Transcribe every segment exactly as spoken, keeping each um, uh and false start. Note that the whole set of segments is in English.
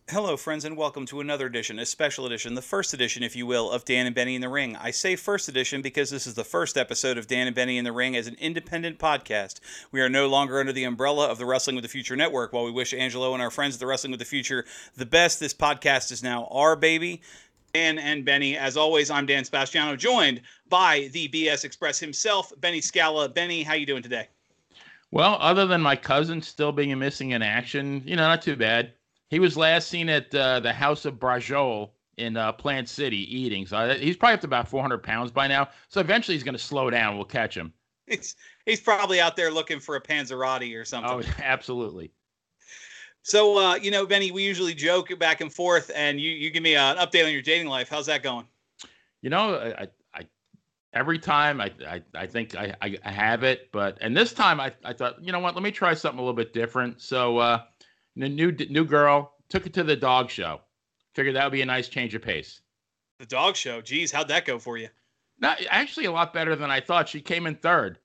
Hello, friends, and welcome to another edition, a special edition, the first edition, if you will, of Dan and Benny in the Ring. I say first edition because this is the first episode of Dan and Benny in the Ring as an independent podcast. We are no longer under the umbrella of the Wrestling with the Future Network. While we wish Angelo and our friends at the Wrestling with the Future the best, this podcast is now our baby. Dan and Benny, as always, I'm Dan Sebastiano, joined by the B S Express himself, Benny Scala. Benny, how you doing today? Well, other than my cousin still being missing in action, you know, not too bad. He was last seen at uh, the House of Brajol in uh, Plant City eating. So he's probably up to about four hundred pounds by now. So eventually he's going to slow down. We'll catch him. He's, he's probably out there looking for a Panzerotti or something. Oh, absolutely. So, uh, you know, Benny, we usually joke back and forth, and you, you give me an update on your dating life. How's that going? You know, I, I every time I, I, I think I, I have it. But and this time I, I thought, you know what, let me try something a little bit different. So, uh, The new new girl, took it to the dog show. Figured that would be a nice change of pace. The dog show? Geez, how'd that go for you? Not, actually a lot better than I thought. She came in third.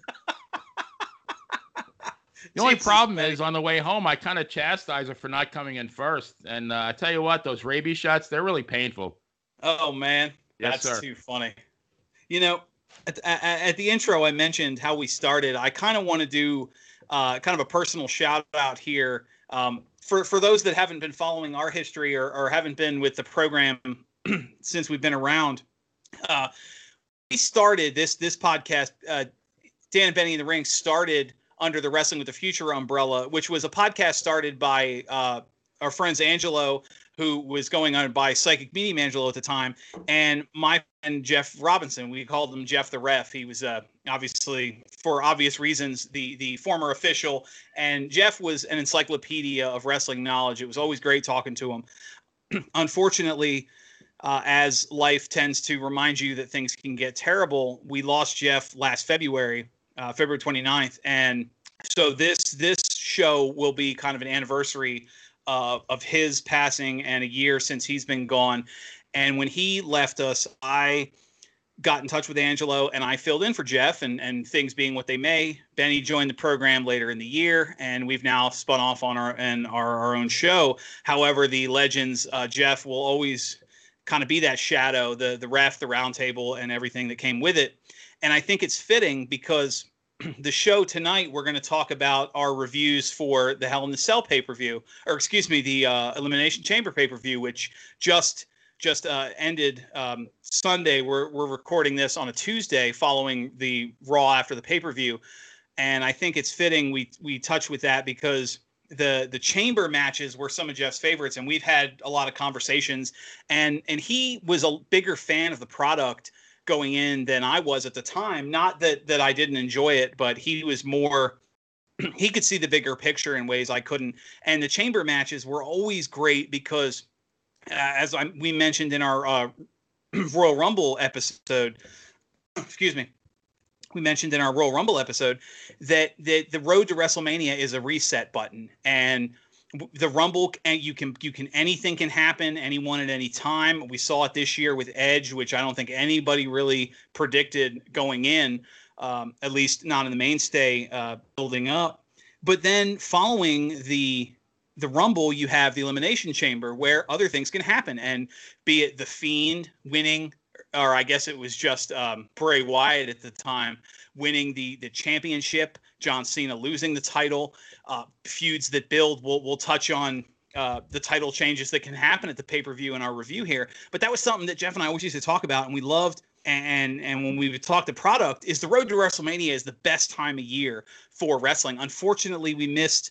The only problem is on the way home, I kind of chastise her for not coming in first. And uh, I tell you what, those rabies shots, they're really painful. Oh, man. Yes, That's sir. too funny. You know, at, at, at the intro, I mentioned how we started. I kind of want to do uh, kind of a personal shout out here. Um, for, for those that haven't been following our history or, or haven't been with the program since we've been around, uh, we started this this podcast, uh, Dan and Benny in the Ring, started under the Wrestling with the Future umbrella, which was a podcast started by uh, our friends Angelo, who was going on by Psychic Medium Angelo at the time, and my friend Jeff Robinson. We called him Jeff the Ref. He was uh, obviously, for obvious reasons, the the former official, and Jeff was an encyclopedia of wrestling knowledge. It was always great talking to him. Unfortunately, uh, as life tends to remind you that things can get terrible, we lost Jeff last February, uh, February twenty-ninth, and so this this show will be kind of an anniversary Uh, of his passing and a year since he's been gone. And when he left us, I got in touch with Angelo and I filled in for Jeff, and, and things being what they may, Benny joined the program later in the year, and we've now spun off on our and our, our own show. However, the legends, uh, Jeff will always kind of be that shadow, the the ref, the round table, and everything that came with it. And I think it's fitting because the show tonight, we're going to talk about our reviews for the Hell in the Cell pay-per-view, or excuse me, the uh, Elimination Chamber pay-per-view, which just just uh, ended um, Sunday. We're we're recording this on a Tuesday following the Raw after the pay-per-view, and I think it's fitting we we touch with that because the the Chamber matches were some of Jeff's favorites, and we've had a lot of conversations, and and he was a bigger fan of the product going in than I was at the time. Not that that I didn't enjoy it, but he was more, he could see the bigger picture in ways I couldn't. And the Chamber matches were always great because, uh, as I, we mentioned in our uh, Royal Rumble episode, excuse me, we mentioned in our Royal Rumble episode that, that the road to WrestleMania is a reset button. And the Rumble, and you can you can anything can happen, anyone at any time. We saw it this year with Edge, which I don't think anybody really predicted going in, um, at least not in the mainstay uh, building up. But then following the the Rumble, you have the Elimination Chamber where other things can happen, and be it the Fiend winning, or I guess it was just um, Bray Wyatt at the time winning the the championship, John Cena losing the title, uh, feuds that build. We'll we'll touch on uh, the title changes that can happen at the pay-per-view in our review here. But that was something that Jeff and I always used to talk about, and we loved. And and when we would talk the product, is the road to WrestleMania is the best time of year for wrestling. Unfortunately, we missed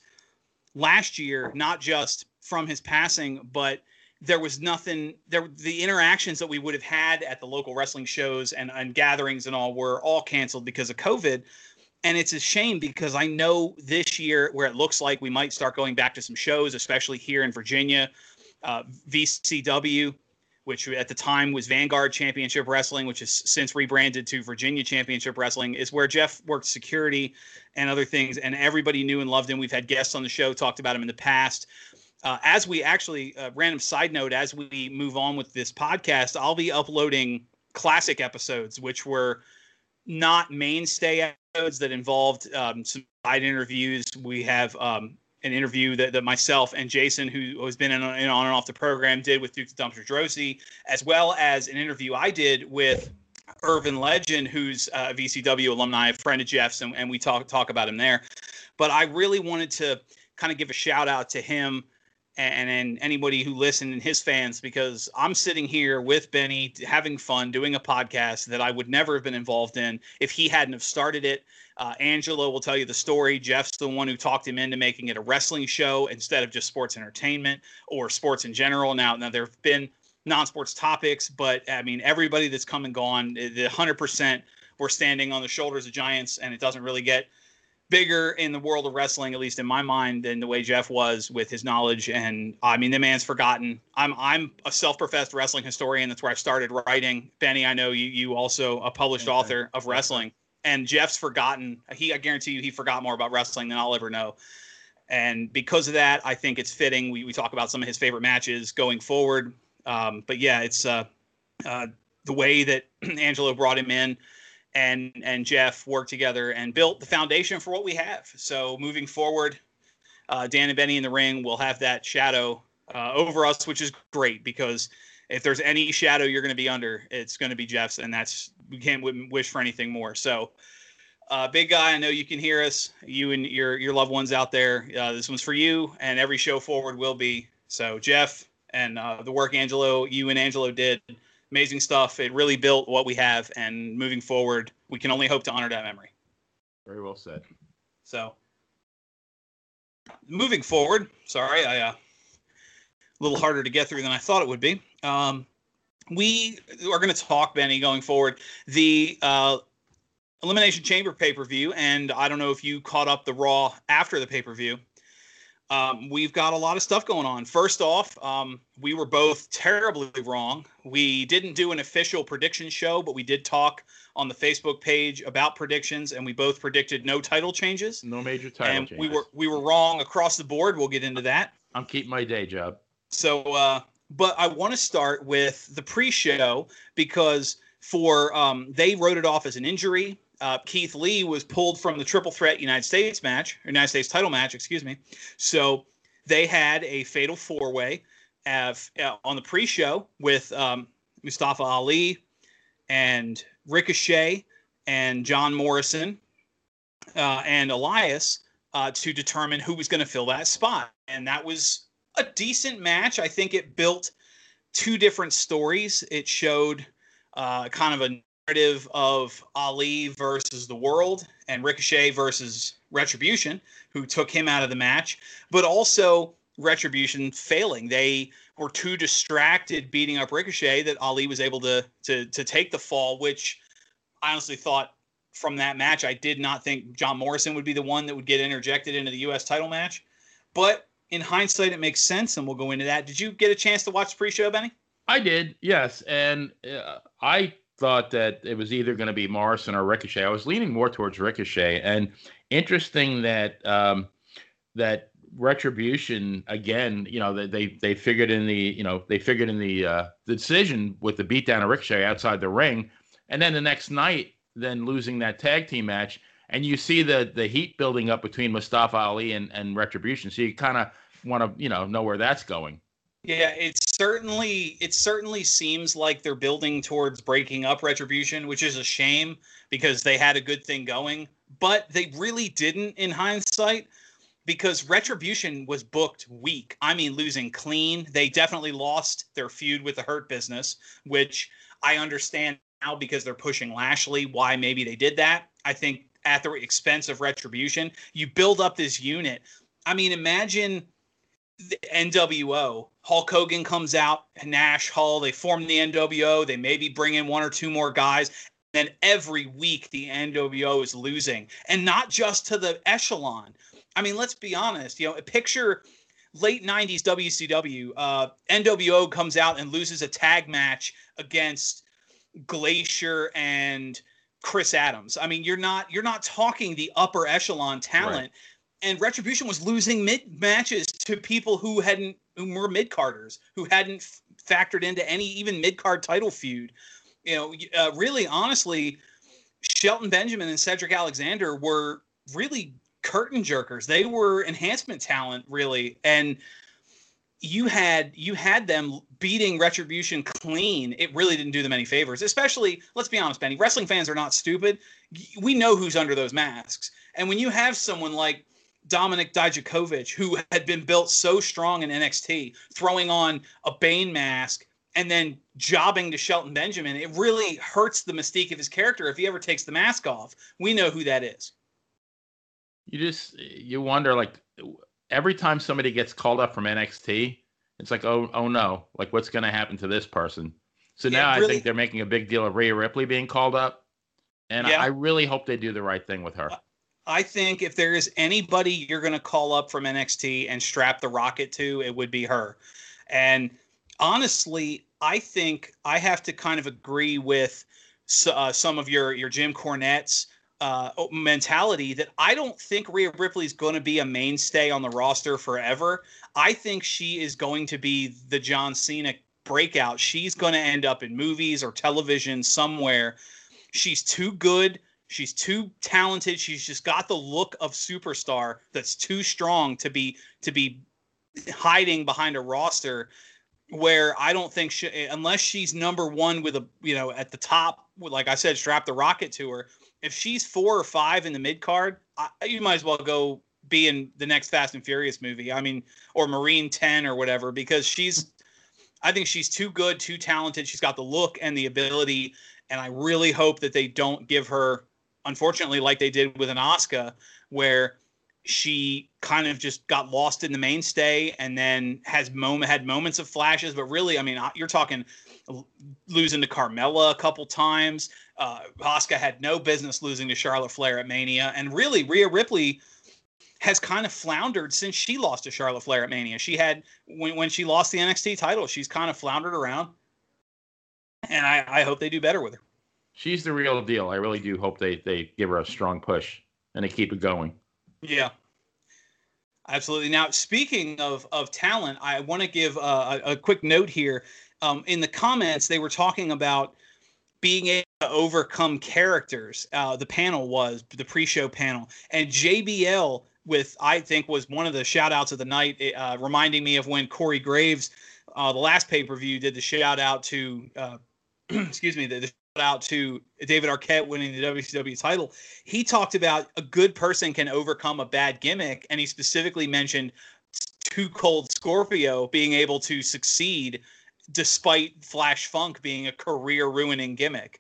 last year, not just from his passing, but there was nothing there. The interactions that we would have had at the local wrestling shows and, and gatherings and all were all canceled because of COVID. And it's a shame because I know this year where it looks like we might start going back to some shows, especially here in Virginia, uh, V C W, which at the time was Vanguard Championship Wrestling, which has since rebranded to Virginia Championship Wrestling, is where Jeff worked security and other things. And everybody knew and loved him. We've had guests on the show, talked about him in the past. Uh, as we actually, uh, random side note, as we move on with this podcast, I'll be uploading classic episodes, which were not mainstay episodes that involved um, some side interviews. We have um, an interview that, that myself and Jason, who has been in, in on and off the program, did with Duke the Dumpster Drosy, as well as an interview I did with Irvin Legend, who's a V C W alumni, a friend of Jeff's, and, and we talk talk about him there. But I really wanted to kind of give a shout out to him and, and anybody who listened and his fans, because I'm sitting here with Benny having fun doing a podcast that I would never have been involved in if he hadn't have started it. Uh, Angelo will tell you the story. Jeff's the one who talked him into making it a wrestling show instead of just sports entertainment or sports in general. Now, now there have been non-sports topics, but I mean, everybody that's come and gone, the one hundred percent we're standing on the shoulders of giants, and it doesn't really get bigger in the world of wrestling, at least in my mind, than the way Jeff was with his knowledge. And I mean, the man's forgotten. I'm I'm a self-professed wrestling historian. That's where I started writing. Benny, I know you you also a published okay. author of wrestling. And Jeff's forgotten. He, I guarantee you, he forgot more about wrestling than I'll ever know. And because of that, I think it's fitting. We we talk about some of his favorite matches going forward. Um, but yeah, it's uh, uh, the way that Angelo brought him in. And and Jeff worked together and built the foundation for what we have. So moving forward, uh, Dan and Benny in the ring will have that shadow uh, over us, which is great, because if there's any shadow you're going to be under, it's going to be Jeff's, and that's we can't w- wish for anything more. So, uh, big guy, I know you can hear us, you and your your loved ones out there. Uh, this one's for you, and every show forward will be. So, Jeff and uh, the work Angelo, you and Angelo did. Amazing stuff. It really built what we have, and moving forward, we can only hope to honor that memory. Very well said. So, moving forward, sorry, I uh, a little harder to get through than I thought it would be. Um, we are going to talk, Benny, going forward, the uh, Elimination Chamber pay-per-view, and I don't know if you caught up the Raw after the pay-per-view. Um, we've got a lot of stuff going on. First off, um, we were both terribly wrong. We didn't do an official prediction show, but we did talk on the Facebook page about predictions, and we both predicted no title changes. No major title and changes. we were we were wrong across the board. We'll get into that. I'm keeping my day job. So, uh, but I want to start with the pre-show, because for um, they wrote it off as an injury. Uh, Keith Lee was pulled from the Triple Threat United States match, or United States title match, excuse me. So they had a fatal four-way uh, uh, on the pre-show with um, Mustafa Ali and Ricochet and John Morrison uh, and Elias uh, to determine who was going to fill that spot. And that was a decent match. I think it built two different stories. It showed uh, kind of a narrative of Ali versus the world and Ricochet versus Retribution, who took him out of the match, but also Retribution failing. They were too distracted beating up Ricochet that Ali was able to to to take the fall, which I honestly thought from that match, I did not think John Morrison would be the one that would get interjected into the U S title match. But in hindsight, it makes sense, and we'll go into that. Did you get a chance to watch the pre-show, Benny? I did, yes. And uh, I thought that it was either going to be Morrison or Ricochet. I was leaning more towards Ricochet. And interesting that um, that Retribution, again, you know, they, they they figured in the, you know, they figured in the, uh, the decision with the beatdown of Ricochet outside the ring. And then the next night, then losing that tag team match. And you see the the heat building up between Mustafa Ali and, and Retribution. So you kind of want to, you know, know where that's going. Yeah, it certainly it certainly seems like they're building towards breaking up Retribution, which is a shame because they had a good thing going. But they really didn't in hindsight, because Retribution was booked weak. I mean, losing clean. They definitely lost their feud with the Hurt Business, which I understand now because they're pushing Lashley, why maybe they did that. I think at the expense of Retribution, you build up this unit. I mean, imagine the N W O. Hulk Hogan comes out, Nash, Hall, they form the N W O. They maybe bring in one or two more guys. Then every week the N W O is losing, and not just to the echelon. I mean, let's be honest. You know, picture late nineties W C W. Uh, N W O comes out and loses a tag match against Glacier and Chris Adams. I mean, you're not you're not talking the upper echelon talent. Right. And Retribution was losing mid matches to people who hadn't who were mid carders, who hadn't f- factored into any even mid card title feud. You know, uh, really, honestly, Shelton Benjamin and Cedric Alexander were really curtain jerkers. They were enhancement talent, really. And you had you had them beating Retribution clean. It really didn't do them any favors, especially, let's be honest, Benny, wrestling fans are not stupid. We know who's under those masks. And when you have someone like Dominik Dijakovic, who had been built so strong in N X T, throwing on a Bane mask and then jobbing to Shelton Benjamin, it really hurts the mystique of his character if he ever takes the mask off. We know who that is. You just, you wonder, like, every time somebody gets called up from N X T, it's like, oh, oh no, like, what's going to happen to this person? So now yeah, really, I think they're making a big deal of Rhea Ripley being called up. And yeah. I, I really hope they do the right thing with her. I think if there is anybody you're going to call up from N X T and strap the rocket to, it would be her. And honestly, I think I have to kind of agree with uh, some of your, your Jim Cornette's uh, mentality that I don't think Rhea Ripley is going to be a mainstay on the roster forever. I think she is going to be the John Cena breakout. She's going to end up in movies or television somewhere. She's too good. She's too talented. She's just got the look of superstar that's too strong to be to be hiding behind a roster where I don't think she, unless she's number one with a, you know, at the top, like I said, strap the rocket to her. If she's four or five in the mid card, I, you might as well go be in the next Fast and Furious movie. I mean, or Marine ten or whatever, because she's, I think she's too good, too talented. She's got the look and the ability. And I really hope that they don't give her, unfortunately, like they did with an Asuka, where she kind of just got lost in the mainstay and then has moment had moments of flashes. But really, I mean, you're talking losing to Carmella a couple times. Uh, Asuka had no business losing to Charlotte Flair at Mania. And really, Rhea Ripley has kind of floundered since she lost to Charlotte Flair at Mania. She had, when, when she lost the N X T title, she's kind of floundered around. And I, I hope they do better with her. She's the real deal. I really do hope they, they give her a strong push and they keep it going. Yeah, absolutely. Now, speaking of, of talent, I want to give a, a quick note here. Um, in the comments, they were talking about being able to overcome characters. Uh, the panel was, the pre-show panel. And J B L, with, I think, was one of the shout-outs of the night, uh, reminding me of when Corey Graves, uh, the last pay-per-view, did the shout-out to, uh, excuse me, the, the out to David Arquette winning the W C W title. He talked about a good person can overcome a bad gimmick, and he specifically mentioned Too Cold Scorpio being able to succeed despite Flash Funk being a career-ruining gimmick.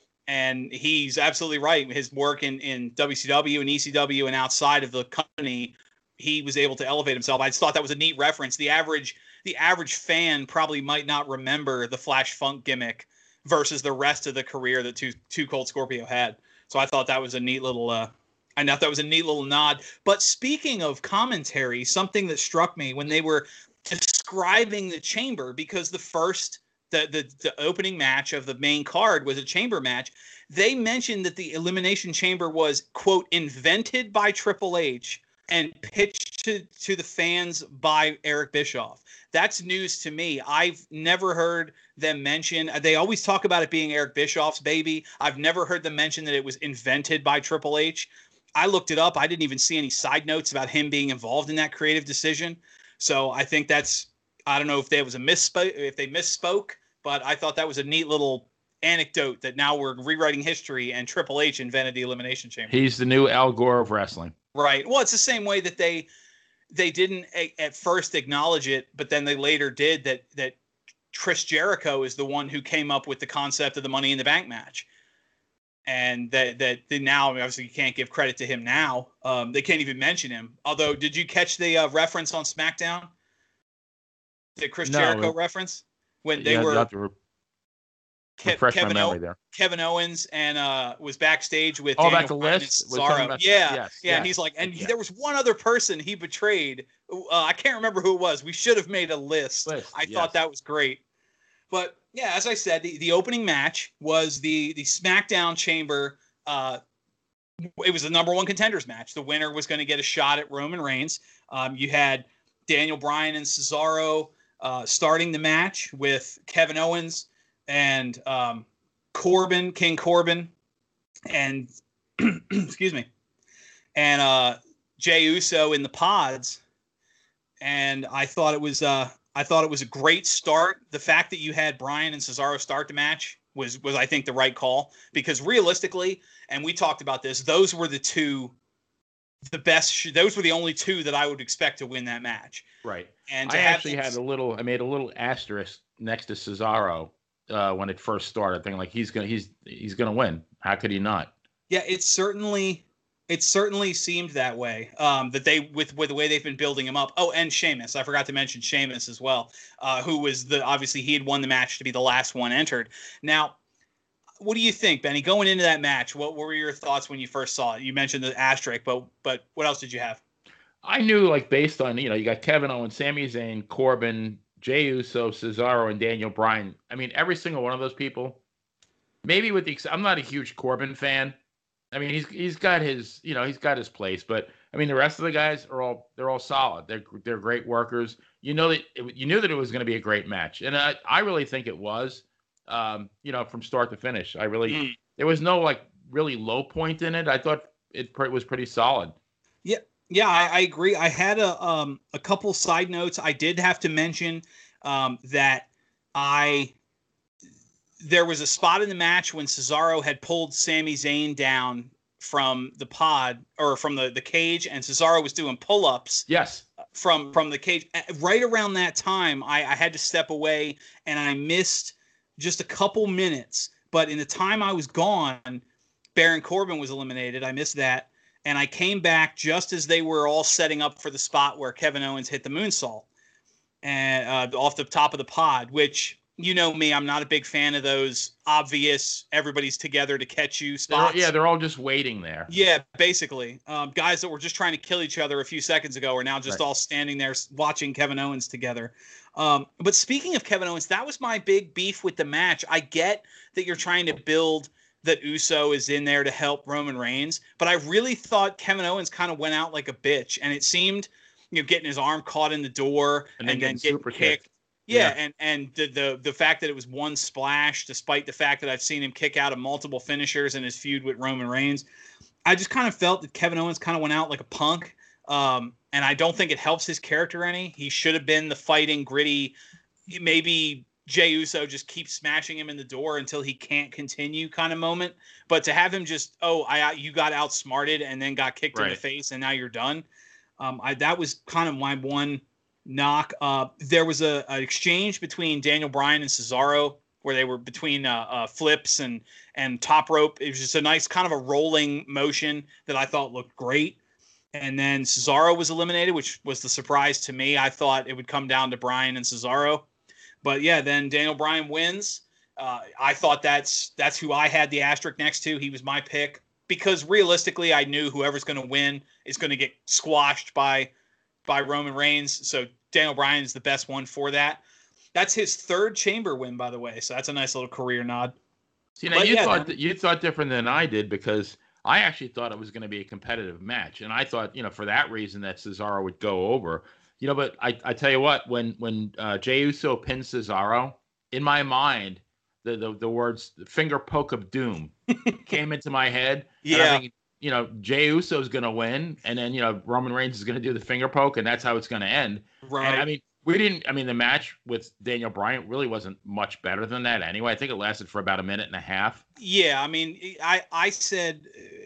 And he's absolutely right. His work in, in W C W and E C W and outside of the company, he was able to elevate himself. I just thought that was a neat reference. The average the average fan probably might not remember the Flash Funk gimmick versus the rest of the career that Too, Too Cold Scorpio had. So I thought that was a neat little, uh, I thought that was a neat little nod. But speaking of commentary, something that struck me when they were describing the chamber, because the first, the, the, the opening match of the main card was a chamber match, they mentioned that the Elimination Chamber was, quote, invented by Triple H and pitched to, to the fans by Eric Bischoff. That's news to me. I've never heard them mention, they always talk about it being Eric Bischoff's baby. I've never heard them mention that it was invented by Triple H. I looked it up. I didn't even see any side notes about him being involved in that creative decision. So I think that's, I don't know if there was a misspoke, if they misspoke, but I thought that was a neat little anecdote that now we're rewriting history and Triple H invented the Elimination Chamber. He's the new Al Gore of wrestling. Right. Well, it's the same way that they they didn't a, at first acknowledge it, but then they later did, that that Chris Jericho is the one who came up with the concept of the Money in the Bank match. And that that they now, obviously you can't give credit to him now. Um, they can't even mention him. Although, did you catch the uh, reference on SmackDown? The Chris no, Jericho it, reference? When they yeah, were... Re- Ke- Kevin, o- there. Kevin Owens and uh, was backstage with oh, Daniel that's a list? Cesaro. About, yeah, yes, yeah, yes, and he's like, and yes. there was one other person he betrayed. Uh, I can't remember who it was. We should have made a list. list I yes. thought that was great. But yeah, as I said, the, the opening match was the the SmackDown Chamber. Uh, it was the number one contenders match. The winner was going to get a shot at Roman Reigns. Um, you had Daniel Bryan and Cesaro uh, starting the match with Kevin Owens and um, Corbin, King Corbin, and excuse me, and uh, Jey Uso in the pods, and I thought it was uh, I thought it was a great start. The fact that you had Bryan and Cesaro start the match was was I think the right call, because realistically, and we talked about this, those were the two, the best. Sh- those were the only two that I would expect to win that match. Right. And I actually this, had a little. I made a little asterisk next to Cesaro uh, when it first started, thinking like he's gonna he's he's gonna win. How could he not? Yeah, it certainly it certainly seemed that way. Um, that they with with the way they've been building him up. Oh, and Sheamus. I forgot to mention Sheamus as well, uh, who was the obviously he had won the match to be the last one entered. Now, what do you think, Benny? Going into that match, what, what were your thoughts when you first saw it? You mentioned the asterisk, but but what else did you have? I knew, like, based on, you know, you got Kevin Owens, Sami Zayn, Corbin, Jey Uso, Cesaro, and Daniel Bryan. I mean, every single one of those people, maybe with the, I'm not a huge Corbin fan. I mean, he's he's got his, you know, he's got his place, but I mean, the rest of the guys are all, they're all solid. They're they're great workers. You know that it, you knew that it was going to be a great match, and I I really think it was, um, you know, from start to finish. I really mm. There was no like really low point in it. I thought it, it was pretty solid. Yeah. Yeah, I, I agree. I had a um, a couple side notes. I did have to mention um, that I there was a spot in the match when Cesaro had pulled Sami Zayn down from the pod or from the, the cage, and Cesaro was doing pull-ups. Yes. From from the cage. Right around that time, I, I had to step away, and I missed just a couple minutes. But in the time I was gone, Baron Corbin was eliminated. I missed that. And I came back just as they were all setting up for the spot where Kevin Owens hit the moonsault and uh, off the top of the pod, which, you know me, I'm not a big fan of those obvious everybody's together to catch you spots. They're, yeah, they're all just waiting there. Yeah, basically. Um, guys that were just trying to kill each other a few seconds ago are now just right. all standing there watching Kevin Owens together. Um, but speaking of Kevin Owens, that was my big beef with the match. I get that you're trying to build that Uso is in there to help Roman Reigns, but I really thought Kevin Owens kind of went out like a bitch, and it seemed, you know, getting his arm caught in the door and, and then, then getting kicked. kicked. Yeah, yeah, and and the, the the fact that it was one splash, despite the fact that I've seen him kick out of multiple finishers in his feud with Roman Reigns, I just kind of felt that Kevin Owens kind of went out like a punk, um, and I don't think it helps his character any. He should have been the fighting, gritty, maybe Jey Uso just keeps smashing him in the door until he can't continue kind of moment. But to have him just, oh, I you got outsmarted and then got kicked right. in the face and now you're done. Um, I that was kind of my one knock. Uh, there was a an exchange between Daniel Bryan and Cesaro where they were between uh, uh, flips and and top rope. It was just a nice kind of a rolling motion that I thought looked great. And then Cesaro was eliminated, which was the surprise to me. I thought it would come down to Bryan and Cesaro. But yeah, then Daniel Bryan wins. Uh, I thought that's that's who I had the asterisk next to. He was my pick because realistically, I knew whoever's going to win is going to get squashed by by Roman Reigns. So Daniel Bryan is the best one for that. That's his third Chamber win, by the way. So that's a nice little career nod. See, now but you yeah, thought that you thought different than I did because I actually thought it was going to be a competitive match, and I thought, you know, for that reason that Cesaro would go over. You know, but I, I tell you what, when when uh, Jey Uso pinned Cesaro, in my mind, the the, the words "finger poke of doom" came into my head. Yeah. Think, you know, Jey Uso is going to win, and then, you know, Roman Reigns is going to do the finger poke, and that's how it's going to end. Right. And, I mean, we didn't. I mean, the match with Daniel Bryan really wasn't much better than that anyway. I think it lasted for about a minute and a half. Yeah. I mean, I I said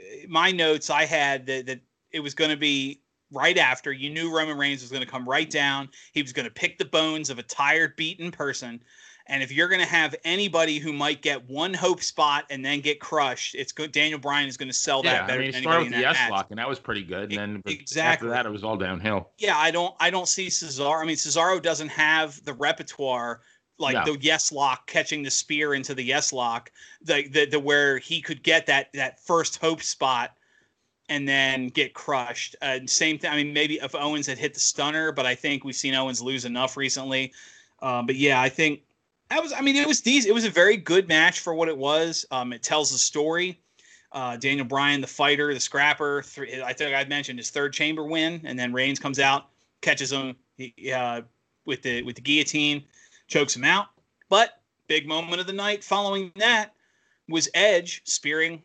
my notes I had that that it was going to be. Right after, you knew Roman Reigns was going to come right down. He was going to pick the bones of a tired, beaten person. And if you're going to have anybody who might get one hope spot and then get crushed, it's good. Daniel Bryan is going to sell that yeah, better I mean, than anybody in that that match. match. Lock, and that was pretty good. And then exactly. after that, it was all downhill. Yeah, I don't, I don't see Cesaro. I mean, Cesaro doesn't have the repertoire like no. the yes lock, catching the spear into the yes lock, the, the the where he could get that that first hope spot and then get crushed. Uh, same thing. I mean, maybe if Owens had hit the stunner, but I think we've seen Owens lose enough recently. Um, but yeah, I think that was. I mean, it was decent. It was a very good match for what it was. Um, it tells the story. Uh, Daniel Bryan, the fighter, the scrapper. Three, I think I mentioned his third Chamber win, and then Reigns comes out, catches him he, uh, with the with the guillotine, chokes him out. But big moment of the night following that was Edge spearing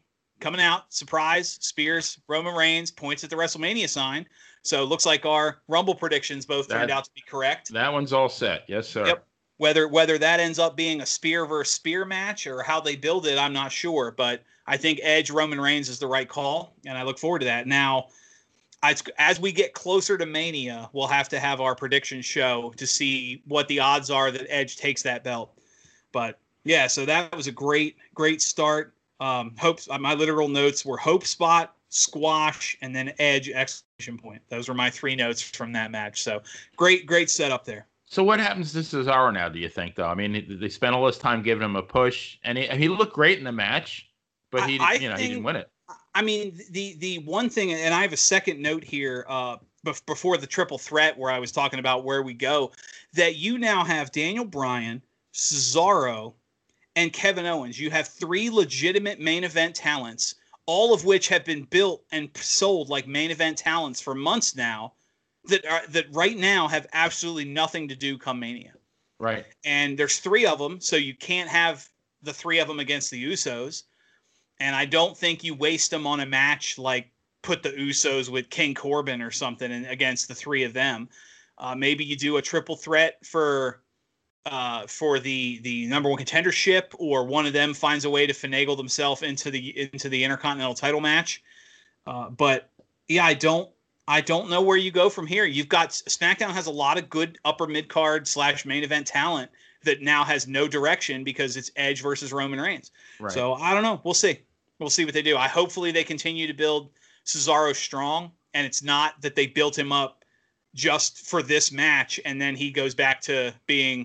coming out, surprise, Spears, Roman Reigns, points at the WrestleMania sign. So it looks like our Rumble predictions both That- turned out to be correct. That one's all set. Yes, sir. Yep. Whether whether that ends up being a spear versus spear match or how they build it, I'm not sure. But I think Edge Roman Reigns is the right call, and I look forward to that. Now, I, as we get closer to Mania, we'll have to have our prediction show to see what the odds are that Edge takes that belt. But yeah, so that was a great, great start. Um, hope my literal notes were Hope Spot, Squash, and then Edge exclamation point. Those were my three notes from that match. So great, great setup there. So what happens to Cesaro now, do you think, though? I mean, they spent all this time giving him a push, and he, he looked great in the match, but he, I, I you know, think, he didn't win it. I mean, the the one thing, and I have a second note here uh, before the triple threat where I was talking about where we go, that you now have Daniel Bryan, Cesaro, and Kevin Owens. You have three legitimate main event talents, all of which have been built and sold like main event talents for months now, that are that right now have absolutely nothing to do come Mania. Right. And there's three of them, so you can't have the three of them against the Usos. And I don't think you waste them on a match like put the Usos with King Corbin or something and against the three of them. Uh, maybe you do a triple threat for uh, for the the number one contendership, or one of them finds a way to finagle themselves into the into the Intercontinental title match. Uh, but yeah, I don't. I don't know where you go from here. You've got SmackDown has a lot of good upper mid card slash main event talent that now has no direction because it's Edge versus Roman Reigns. Right. So I don't know. We'll see. We'll see what they do. I hopefully they continue to build Cesaro strong, and it's not that they built him up just for this match and then he goes back to being,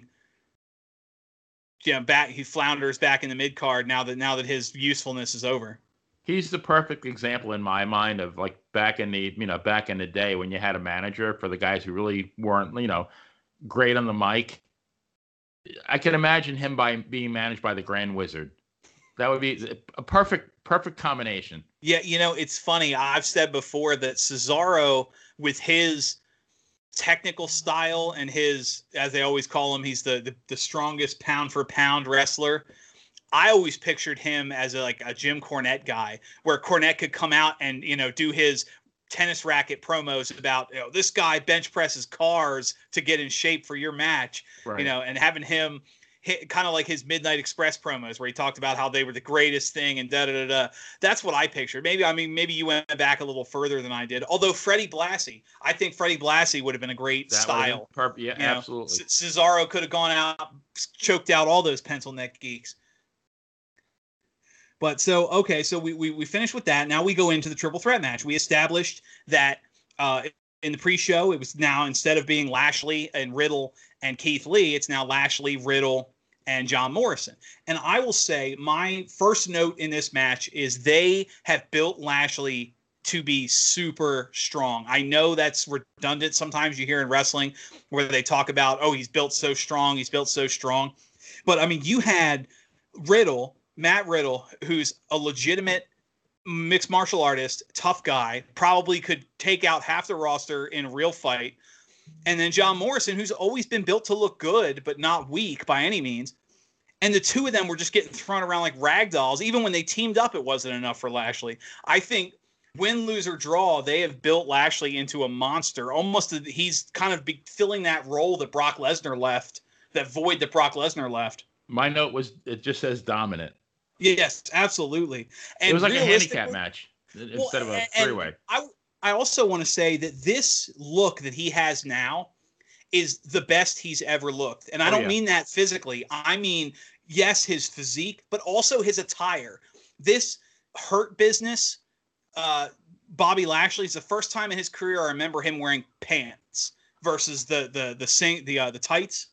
you know, back. He flounders back in the mid card now that now that his usefulness is over. He's the perfect example in my mind of like back in the, you know, back in the day when you had a manager for the guys who really weren't, you know, great on the mic. I can imagine him by being managed by the Grand Wizard. That would be a perfect, perfect combination. Yeah. You know, it's funny. I've said before that Cesaro, with his technical style and his, as they always call him, he's the, the, the strongest pound for pound wrestler. I always pictured him as a, like a Jim Cornette guy, where Cornette could come out and, you know, do his tennis racket promos about, you know, this guy bench presses cars to get in shape for your match, Right. you know, and having him hit kind of like his Midnight Express promos where he talked about how they were the greatest thing and da da da da. That's what I pictured. Maybe, I mean, maybe you went back a little further than I did. Although Freddie Blassie, I think Freddie Blassie would have been a great That style. Perp- yeah, You know, absolutely. C- Cesaro could have gone out, choked out all those pencil neck geeks. But so, okay, so we, we, we finished with that. Now we go into the triple threat match. We established that uh, in the pre-show, it was now, instead of being Lashley and Riddle and Keith Lee, it's now Lashley, Riddle, and John Morrison. And I will say my first note in this match is they have built Lashley to be super strong. I know that's redundant. Sometimes you hear in wrestling where they talk about, oh, he's built so strong, he's built so strong. But, I mean, you had Riddle, Matt Riddle, who's a legitimate mixed martial artist, tough guy, probably could take out half the roster in a real fight. And then John Morrison, who's always been built to look good, but not weak by any means. And the two of them were just getting thrown around like rag dolls. Even when they teamed up, it wasn't enough for Lashley. I think win, lose, or draw, they have built Lashley into a monster. Almost, a, he's kind of be filling that role that Brock Lesnar left, that void that Brock Lesnar left. My note was, it just says dominant. Yes, absolutely. And it was like a handicap match instead well, of a and three-way. I, I also want to say that this look that he has now is the best he's ever looked. And I Oh, don't yeah. mean that physically. I mean, yes, his physique, but also his attire. This Hurt Business, uh, Bobby Lashley, is the first time in his career I remember him wearing pants versus the the the sing, the uh, the tights,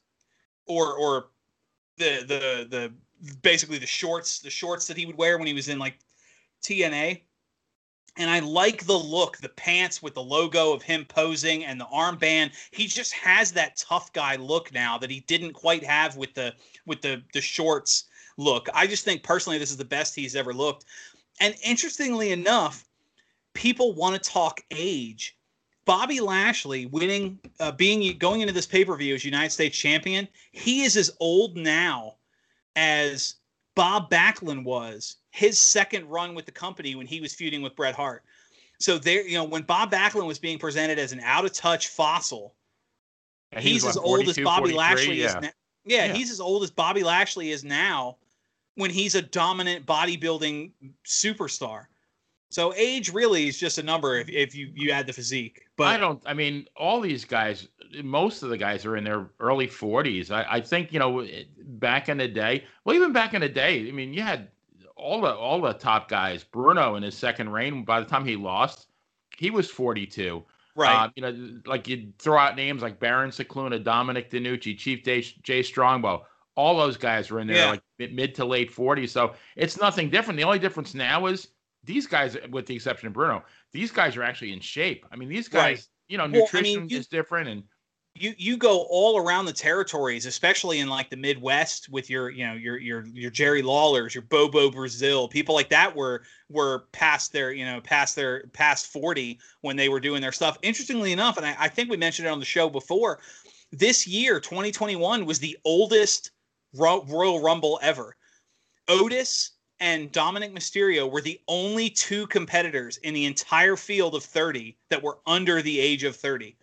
or or the the the basically the shorts, the shorts that he would wear when he was in like T N A. And I like the look, the pants with the logo of him posing and the armband. He just has that tough guy look now that he didn't quite have with the with the the shorts look. I just think personally this is the best he's ever looked. And interestingly enough, people want to talk age. Bobby Lashley winning, uh, being going into this pay-per-view as United States champion, he is as old now as Bob Backlund was his second run with the company when he was feuding with Bret Hart. So there, you know, when Bob Backlund was being presented as an out of touch fossil, And he's was, as what, old as Bobby Lashley yeah. is now. Yeah, yeah, he's as old as Bobby Lashley is now when he's a dominant bodybuilding superstar. So age really is just a number if, if you, you add the physique. But I don't, I mean, all these guys, most of the guys are in their early forties. I, I think, you know, back in the day, well, even back in the day, I mean, you had all the, all the top guys. Bruno in his second reign, by the time he lost, he was forty-two. Right. Uh, you know, like you throw out names like Baron Cicluna, Dominic DeNucci, Chief Jay, Jay Strongbow. All those guys were in their Yeah. like mid, mid to late forties. So it's nothing different. The only difference now is these guys, with the exception of Bruno, these guys are actually in shape. I mean, these guys, Right. you know, Well, nutrition I mean, you, is different, and you you go all around the territories, especially in like the Midwest with your, you know, your your your Jerry Lawlers, your Bobo Brazil, people like that were were past their, you know, past their past forty when they were doing their stuff. Interestingly enough, and I, I think we mentioned it on the show before, this year, twenty twenty-one, was the oldest Ro- Royal Rumble ever. Otis and Dominic Mysterio were the only two competitors in the entire field of thirty that were under the age of thirty.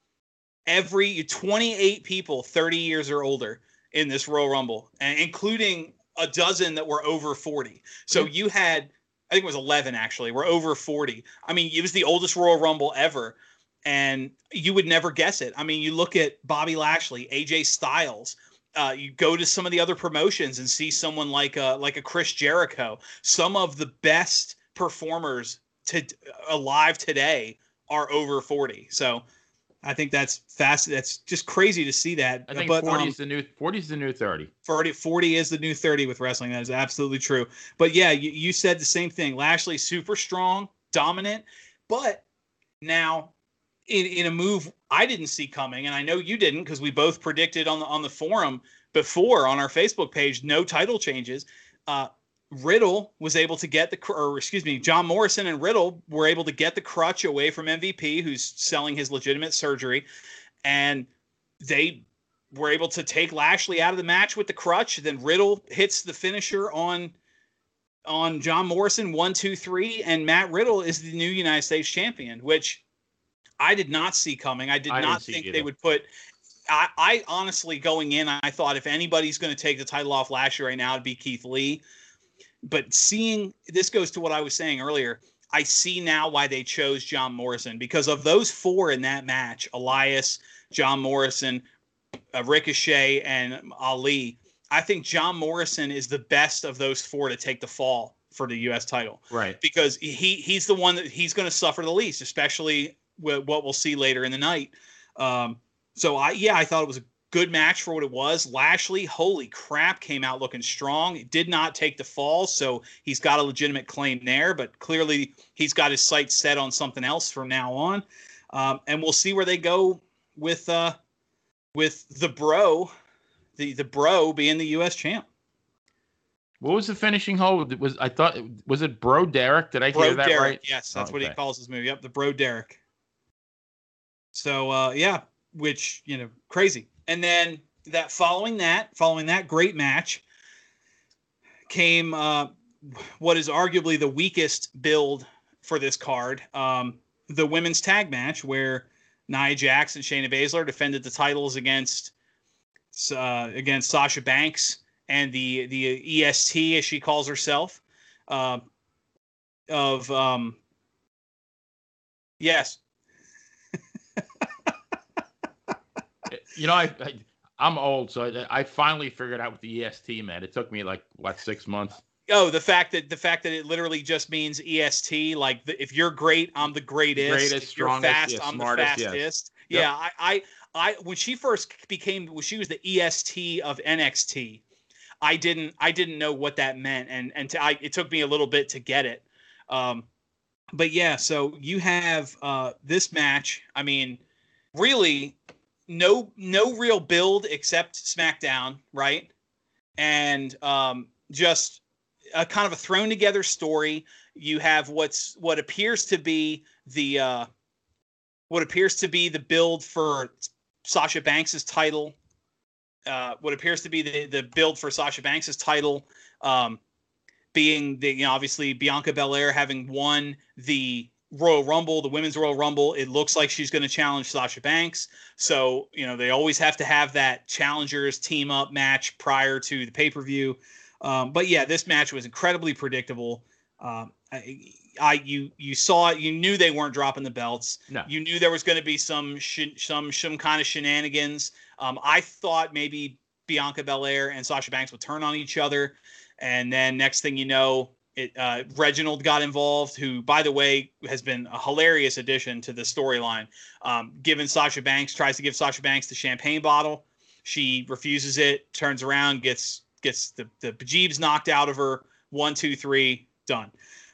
Every twenty-eight people thirty years or older in this Royal Rumble, and including a dozen that were over forty. So you had, I think it was eleven actually, were over forty. I mean, it was the oldest Royal Rumble ever, and you would never guess it. I mean, you look at Bobby Lashley, A J Styles. Uh, you go to some of the other promotions and see someone like a, like a Chris Jericho. Some of the best performers to alive today are over forty. So I think that's fast. That's just crazy to see that. I think but, forty um, is the new forty is the new thirty. forty, forty is the new thirty with wrestling. That is absolutely true. But yeah, you, you said the same thing. Lashley, super strong, dominant, but now in, in a move I didn't see coming, and I know you didn't because we both predicted on the on the forum before on our Facebook page, no title changes. Uh, Riddle was able to get the, or excuse me, John Morrison and Riddle were able to get the crutch away from M V P, who's selling his legitimate surgery, and they were able to take Lashley out of the match with the crutch. Then Riddle hits the finisher on on John Morrison, one, two, three, and Matt Riddle is the new United States champion, which I did not see coming. I did I not didn't see think either. they would put. I, I honestly, going in, I thought if anybody's going to take the title off Lashley right now, it'd be Keith Lee. But seeing, this goes to what I was saying earlier, I see now why they chose John Morrison, because of those four in that match, Elias, John Morrison, uh, Ricochet, and Ali, I think John Morrison is the best of those four to take the fall for the U S title. Right. Because he he's the one that he's going to suffer the least, especially with what we'll see later in the night. Um, so I, yeah, I thought it was a good match for what it was. Lashley, holy crap, came out looking strong. He did not take the fall, so he's got a legitimate claim there, but clearly he's got his sights set on something else from now on. Um, and we'll see where they go with uh, with the bro, the, the bro being the U S champ. What was the finishing hold? Was I thought was it Bro Derek? Did I Bro hear that Derek, right? yes, that's Oh, what he okay. calls his move. Yep, the Bro Derek. So uh, yeah, which, you know, crazy. And then that following that, following that great match, came uh, what is arguably the weakest build for this card, um, the women's tag match, where Nia Jax and Shayna Baszler defended the titles against uh, against Sasha Banks and the the E S T, as she calls herself, uh, of um, yes. You know, I, I I'm old, so I, I finally figured out what the E S T meant. It took me like what six months. Oh, the fact that the fact that it literally just means E S T, like the, if you're great, I'm the greatest. Greatest, if you're strongest, fast, yeah, I'm smartest, the yes. fastest. Yep. Yeah, I, I, I, when she first became, when she was the E S T of N X T, I didn't, I didn't know what that meant, and and to, I, it took me a little bit to get it. Um, but yeah, so you have uh, this match. I mean, really, no, no real build except SmackDown, right? And um, just a kind of a thrown together story. You have what's what appears to be the uh, what appears to be the build for Sasha Banks's title uh, what appears to be the, the build for Sasha Banks' title, um, being the, you know, obviously Bianca Belair having won the Royal Rumble, the Women's Royal Rumble. It looks like she's going to challenge Sasha Banks. So, you know, they always have to have that challengers team up match prior to the pay-per-view. Um, but yeah, this match was incredibly predictable. Um, I, I, you, you saw it. You knew they weren't dropping the belts. No. You knew there was going to be some, sh- some, some kind of shenanigans. Um, I thought maybe Bianca Belair and Sasha Banks would turn on each other. And then next thing you know, it, uh, Reginald got involved, who, by the way, has been a hilarious addition to the storyline. Um, given Sasha Banks, tries to give Sasha Banks the champagne bottle. She refuses it, turns around, gets gets the, the bejeebs knocked out of her. One, two, three, done.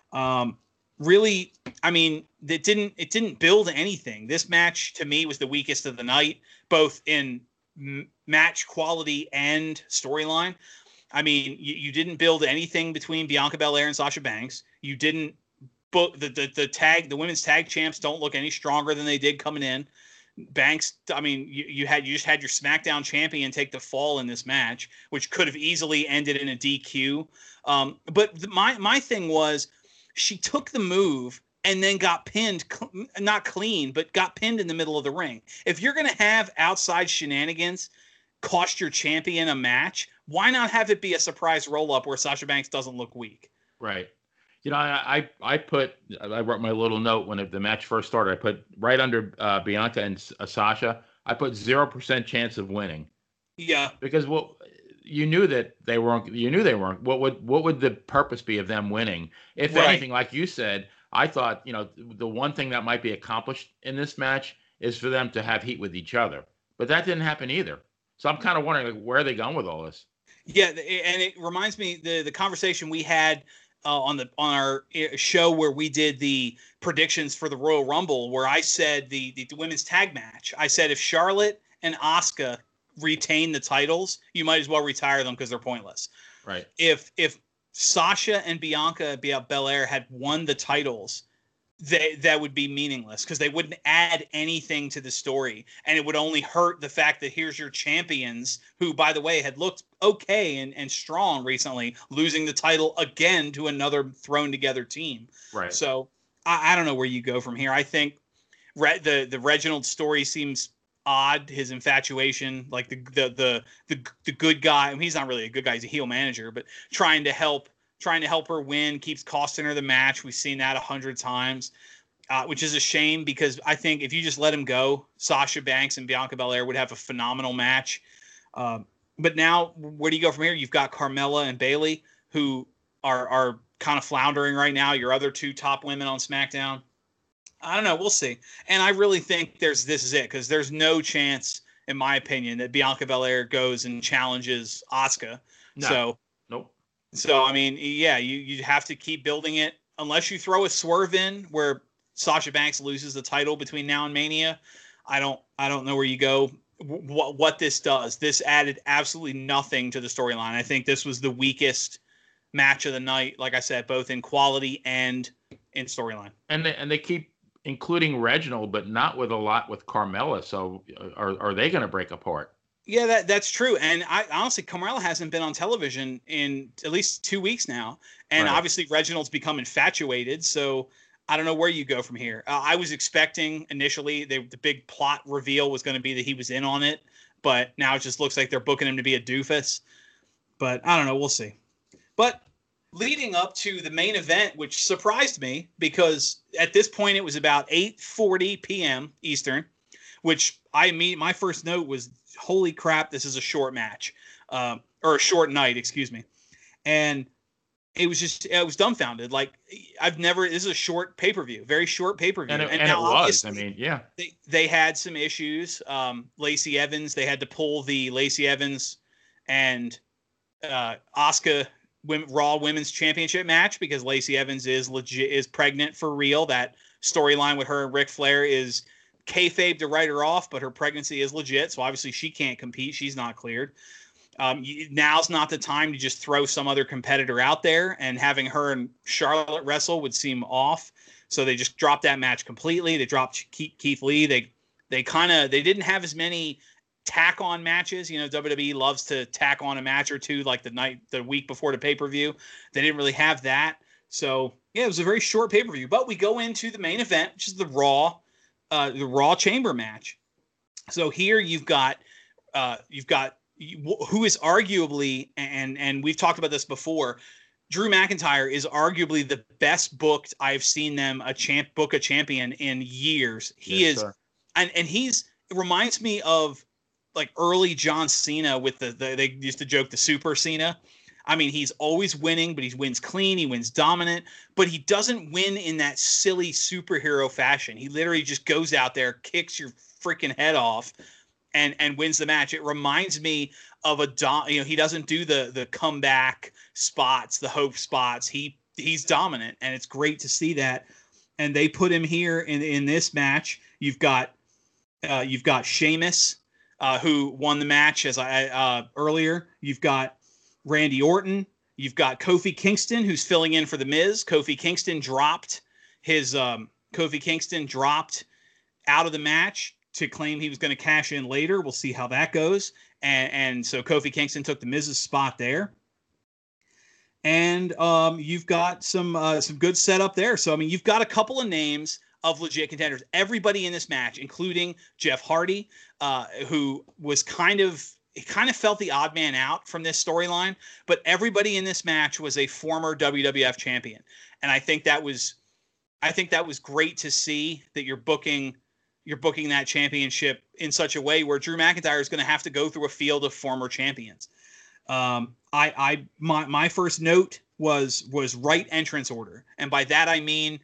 Um, really, I mean, it didn't it didn't build anything. This match, to me, was the weakest of the night, both in m- match quality and storyline. I mean, you, you didn't build anything between Bianca Belair and Sasha Banks. You didn't book the, the the tag. The women's tag champs don't look any stronger than they did coming in. Banks, I mean, you, you had you just had your SmackDown champion take the fall in this match, which could have easily ended in a D Q. Um, but the, my my thing was, she took the move and then got pinned, cl- not clean, but got pinned in the middle of the ring. If you're gonna have outside shenanigans cost your champion a match, why not have it be a surprise roll-up where Sasha Banks doesn't look weak? Right. You know, I I, I put I wrote my little note when the match first started. I put right under uh, Bianca and uh, Sasha. I put zero percent chance of winning. Yeah. Because well, you knew that they weren't. You knew they weren't. What would what would the purpose be of them winning? If Right. anything, like you said, I thought you know the one thing that might be accomplished in this match is for them to have heat with each other. But that didn't happen either. So I'm kind of wondering like, where are they going with all this? Yeah, and it reminds me the the conversation we had uh, on the on our show where we did the predictions for the Royal Rumble, where I said the, the, the women's tag match. I said if Charlotte and Asuka retain the titles, you might as well retire them because they're pointless. Right. If if Sasha and Bianca Belair had won the titles, they that would be meaningless because they wouldn't add anything to the story, and it would only hurt the fact that here's your champions who, by the way, had looked okay and, and strong recently, losing the title again to another thrown together team. Right. So I, I don't know where you go from here. I think Re- the the Reginald story seems odd. His infatuation, like the the the the, the good guy. I mean, he's not really a good guy. He's a heel manager, but trying to help. Trying to help her win, keeps costing her the match. We've seen that a hundred times, uh, which is a shame because I think if you just let him go, Sasha Banks and Bianca Belair would have a phenomenal match. Um, but now, where do you go from here? You've got Carmella and Bayley, who are are kind of floundering right now. Your other two top women on SmackDown. I don't know. We'll see. And I really think there's this is it because there's no chance, in my opinion, that Bianca Belair goes and challenges Asuka. No. So. Nope. So, I mean, yeah, you, you have to keep building it unless you throw a swerve in where Sasha Banks loses the title between now and Mania. I don't I don't know where you go. What what this does. This added absolutely nothing to the storyline. I think this was the weakest match of the night, like I said, both in quality and in storyline. And they, and they keep including Reginald, but not with a lot with Carmella. So are, are they going to break apart? Yeah, that that's true. And I honestly, Carmella hasn't been on television in at least two weeks now. And right. obviously Reginald's become infatuated. So I don't know where you go from here. Uh, I was expecting initially they, the big plot reveal was going to be that he was in on it. But now it just looks like they're booking him to be a doofus. But I don't know. We'll see. But leading up to the main event, which surprised me because at this point it was about eight forty p.m. Eastern, which I mean, my first note was, holy crap, this is a short match, um, or a short night, excuse me. And it was just, I was dumbfounded. Like, I've never, this is a short pay-per-view, very short pay-per-view. And it, and and now, it was, I mean, yeah. They, they had some issues. Um, Lacey Evans, they had to pull the Lacey Evans and uh, Asuka women, Raw Women's Championship match because Lacey Evans is legit, is pregnant for real. That storyline with her and Ric Flair is kayfabe to write her off, but her pregnancy is legit, so obviously she can't compete. She's not cleared. Um, you, now's not the time to just throw some other competitor out there, and having her and Charlotte wrestle would seem off. So they just dropped that match completely. They dropped Keith Lee. They they kind of they didn't have as many tack on matches. You know, W W E loves to tack on a match or two, like the night, the week before the pay-per-view. They didn't really have that. So yeah, it was a very short pay-per-view, but we go into the main event, which is the Raw, uh, the Raw Chamber match. So here you've got, uh, you've got who is arguably, and, and we've talked about this before, Drew McIntyre is arguably the best booked I've seen them a champ book a champion in years. He yes, is, sir. and and he's it reminds me of like early John Cena with the, the they used to joke the Super Cena. I mean, he's always winning, but he wins clean, he wins dominant, but he doesn't win in that silly superhero fashion. He literally just goes out there, kicks your freaking head off, and and wins the match. It reminds me of a dom- you know, he doesn't do the the comeback spots, the hope spots. He he's dominant, and it's great to see that. And they put him here in in this match. You've got uh, you've got Sheamus, uh, who won the match as I uh, earlier. You've got Randy Orton. You've got Kofi Kingston, who's filling in for The Miz. Kofi Kingston dropped his um, Kofi Kingston dropped out of the match to claim he was going to cash in later. We'll see how that goes. And, and so Kofi Kingston took The Miz's spot there. And um, you've got some uh, some good setup there. So, I mean, you've got a couple of names of legit contenders. Everybody in this match, including Jeff Hardy, uh, who was kind of he kind of felt the odd man out from this storyline. But everybody in this match was a former W W F champion, and I think that was I think that was great to see that you're booking you're booking that championship in such a way where Drew McIntyre is going to have to go through a field of former champions. Um, I, I, my, my first note was, was right entrance order. And by that, I mean,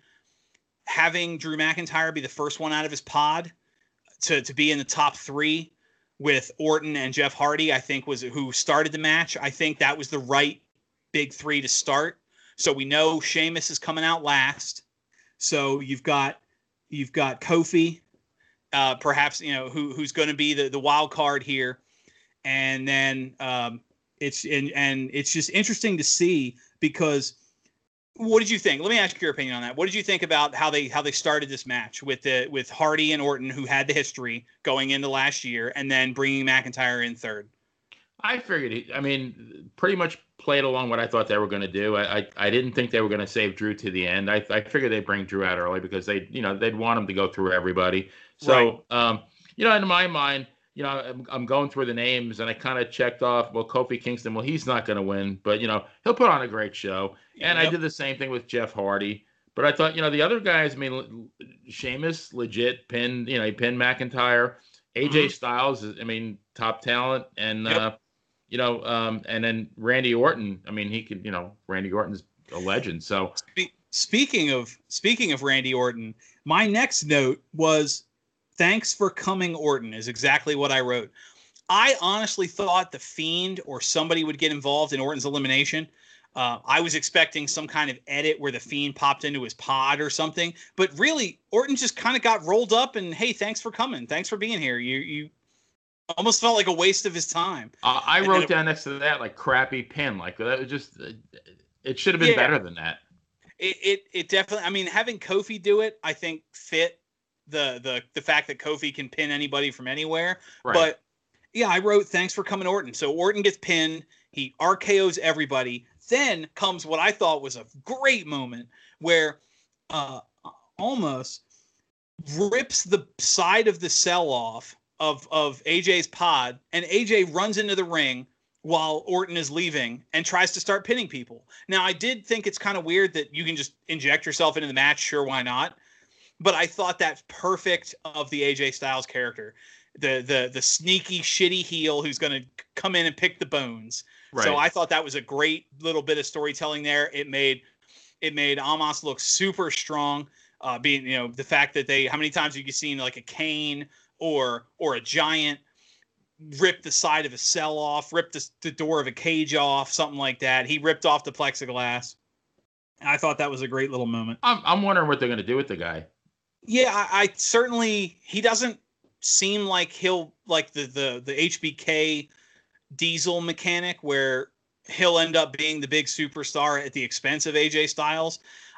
having Drew McIntyre be the first one out of his pod to, to be in the top three with Orton and Jeff Hardy, I think was who started the match. I think that was the right big three to start. So we know Sheamus is coming out last. So you've got, you've got Kofi, uh, perhaps, you know, who, who's going to be the, the wild card here. And then, um, It's and, and it's just interesting to see because what did you think? Let me ask your opinion on that. What did you think about how they how they started this match with the with Hardy and Orton, who had the history going into last year, and then bringing McIntyre in third? I figured it. I mean, pretty much played along what I thought they were going to do. I, I I didn't think they were going to save Drew to the end. I I figured they'd bring Drew out early because they you know they'd want him to go through everybody. So right. um you know in my mind. You know, I'm, I'm going through the names, and I kind of checked off, well, Kofi Kingston, well, he's not going to win, but, you know, he'll put on a great show. And yep. I did the same thing with Jeff Hardy. But I thought, you know, the other guys, I mean, Sheamus, legit, pinned, you know, he pinned McIntyre. A J mm-hmm. Styles, is, I mean, top talent. And, yep. uh, you know, um, and then Randy Orton, I mean, he could, you know, Randy Orton's a legend. So Spe- speaking of speaking of Randy Orton, my next note was, thanks for coming, Orton, is exactly what I wrote. I honestly thought The Fiend or somebody would get involved in Orton's elimination. Uh, I was expecting some kind of edit where The Fiend popped into his pod or something. But really, Orton just kind of got rolled up and, hey, thanks for coming. Thanks for being here. You you almost felt like a waste of his time. Uh, I and wrote down it, next to that, like, crappy pin. Like, that was just, it should have been yeah, better than that. It, it, it definitely, I mean, having Kofi do it, I think, fit the the the fact that Kofi can pin anybody from anywhere. Right. But yeah, I wrote thanks for coming, Orton. So Orton gets pinned, he R K Os everybody. Then comes what I thought was a great moment where uh almost rips the side of the cell off of of A J's pod, and A J runs into the ring while Orton is leaving and tries to start pinning people. Now, I did think it's kind of weird that you can just inject yourself into the match. Sure, why not? But I thought that's perfect of the A J Styles character, the the the sneaky, shitty heel who's going to come in and pick the bones. Right. So I thought that was a great little bit of storytelling there. It made it made Amos look super strong. Uh, being you know the fact that they how many times have you seen like a Kane or or a Giant rip the side of a cell off, rip the, the door of a cage off, something like that. He ripped off the plexiglass. And I thought that was a great little moment. I'm I'm wondering what they're going to do with the guy. Yeah, I, I certainly, he doesn't seem like he'll, like the, the, the H B K Diesel mechanic where he'll end up being the big superstar at the expense of A J Styles.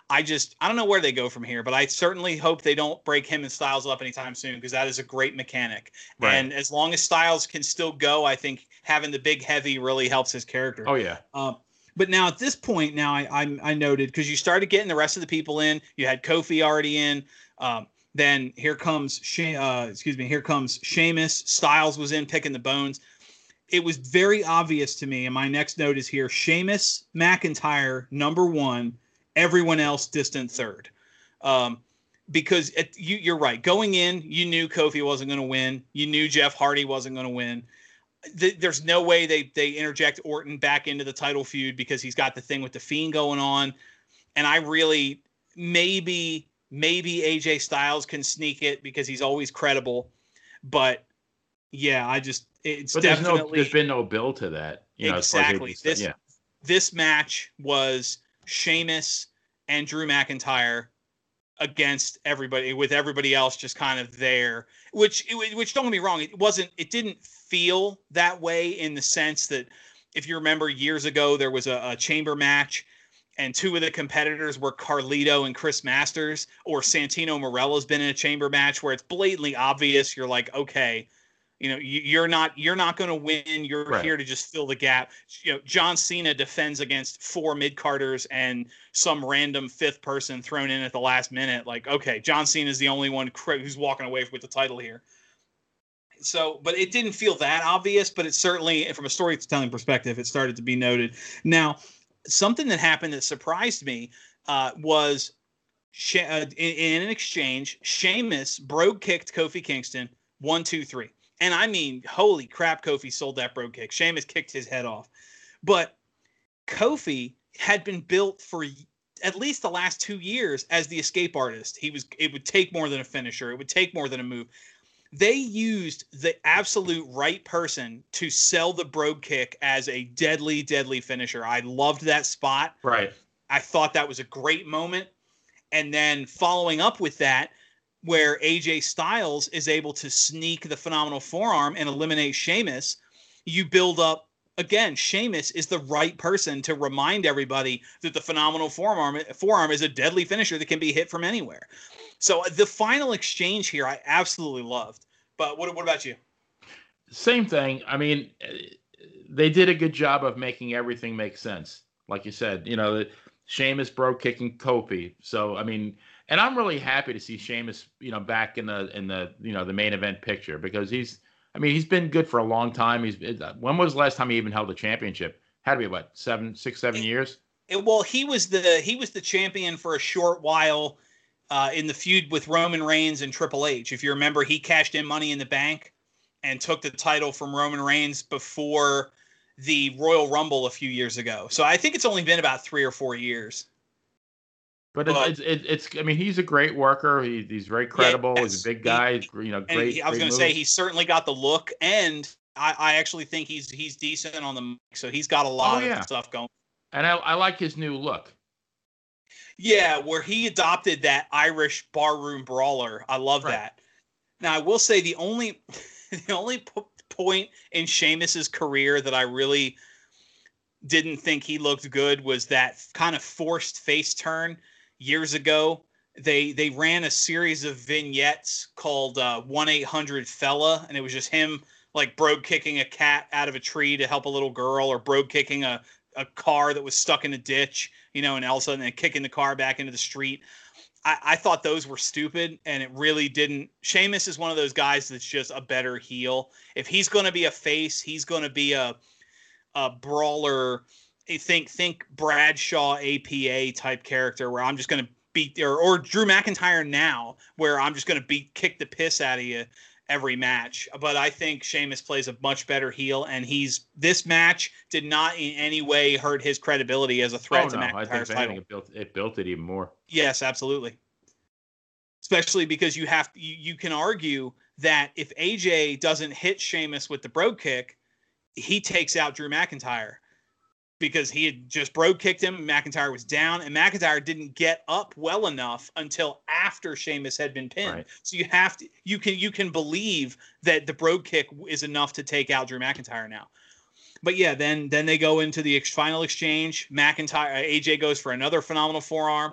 I just I don't know where they go from here, but I certainly hope they don't break him and Styles up anytime soon because that is a great mechanic. Right. And as long as Styles can still go, I think having the big heavy really helps his character. Oh yeah. Um, but now at this point, now I I, I noted because you started getting the rest of the people in. You had Kofi already in. Um, then here comes she- uh, excuse me, here comes Sheamus. Styles was in picking the bones. It was very obvious to me, and my next note is here: Sheamus, McIntyre, number one. Everyone else distant third. Um, because it, you, you're right. Going in, you knew Kofi wasn't going to win. You knew Jeff Hardy wasn't going to win. Th- there's no way they they interject Orton back into the title feud because he's got the thing with the Fiend going on. And I really maybe maybe A J Styles can sneak it because he's always credible. But yeah, I just it's but there's definitely no there's been no build to that. You know, exactly. as far as This yeah. this match was Sheamus and Drew McIntyre against everybody, with everybody else just kind of there, which, which don't get me wrong, it wasn't, it didn't feel that way in the sense that if you remember years ago, there was a, a chamber match and two of the competitors were Carlito and Chris Masters, or Santino Marella's been in a chamber match where it's blatantly obvious. You're like, okay, you know, you, you're not you're not going to win. You're Right. here to just fill the gap. You know, John Cena defends against four mid carders and some random fifth person thrown in at the last minute. Like, okay, John Cena is the only one who's walking away with the title here. So, but it didn't feel that obvious, but it certainly, from a storytelling perspective, it started to be noted. Now, something that happened that surprised me uh, was she- uh, in, in an exchange, Sheamus brogue kicked Kofi Kingston one, two, three. And I mean, holy crap, Kofi sold that brogue kick. Sheamus kicked his head off. But Kofi had been built for at least the last two years as the escape artist. He was. It would take more than a finisher. It would take more than a move. They used the absolute right person to sell the brogue kick as a deadly, deadly finisher. I loved that spot. Right. I thought that was a great moment. And then following up with that, where A J Styles is able to sneak the phenomenal forearm and eliminate Sheamus, you build up, again, Sheamus is the right person to remind everybody that the phenomenal forearm, forearm is a deadly finisher that can be hit from anywhere. So the final exchange here, I absolutely loved. But what, what about you? Same thing. I mean, they did a good job of making everything make sense. Like you said, you know, Sheamus brogue kicking Kofi. So, I mean, and I'm really happy to see Sheamus, you know, back in the in the you know the main event picture because he's, I mean, he's been good for a long time. He's when was the last time he even held a championship? Had to be what seven, six, seven it, years. It, well, he was the he was the champion for a short while uh, in the feud with Roman Reigns and Triple H. If you remember, he cashed in Money in the Bank and took the title from Roman Reigns before the Royal Rumble a few years ago. So I think it's only been about three or four years. But it's, it's, it's, it's, I mean, he's a great worker. He, he's very credible. Yes. He's a big guy. He, you know, great. He, I was going to say, he's certainly got the look, and I, I actually think he's he's decent on the mic. So he's got a lot oh, yeah. of stuff going. And I, I like his new look. Yeah, where he adopted that Irish barroom brawler. I love right. that. Now, I will say the only the only p- point in Sheamus's career that I really didn't think he looked good was that kind of forced face turn. Years ago, they they ran a series of vignettes called uh, one eight hundred fella, and it was just him like brogue kicking a cat out of a tree to help a little girl, or brogue kicking a, a car that was stuck in a ditch, you know, and all of a sudden then kicking the car back into the street. I, I thought those were stupid, and it really didn't. Sheamus is one of those guys that's just a better heel. If he's going to be a face, he's going to be a a brawler. Think think Bradshaw A P A type character where I'm just going to beat or or Drew McIntyre now where I'm just going to beat kick the piss out of you every match. But I think Sheamus plays a much better heel, and he's this match did not in any way hurt his credibility as a threat oh, to no. McIntyre's I think title. It built it built it even more. Yes, absolutely. Especially because you have you, you can argue that if A J doesn't hit Sheamus with the brogue kick, he takes out Drew McIntyre. Because he had just brogue kicked him, McIntyre was down, and McIntyre didn't get up well enough until after Sheamus had been pinned. Right. So you have to, you can, you can believe that the brogue kick is enough to take out Drew McIntyre now. But yeah, then then they go into the ex- final exchange. McIntyre, A J goes for another phenomenal forearm.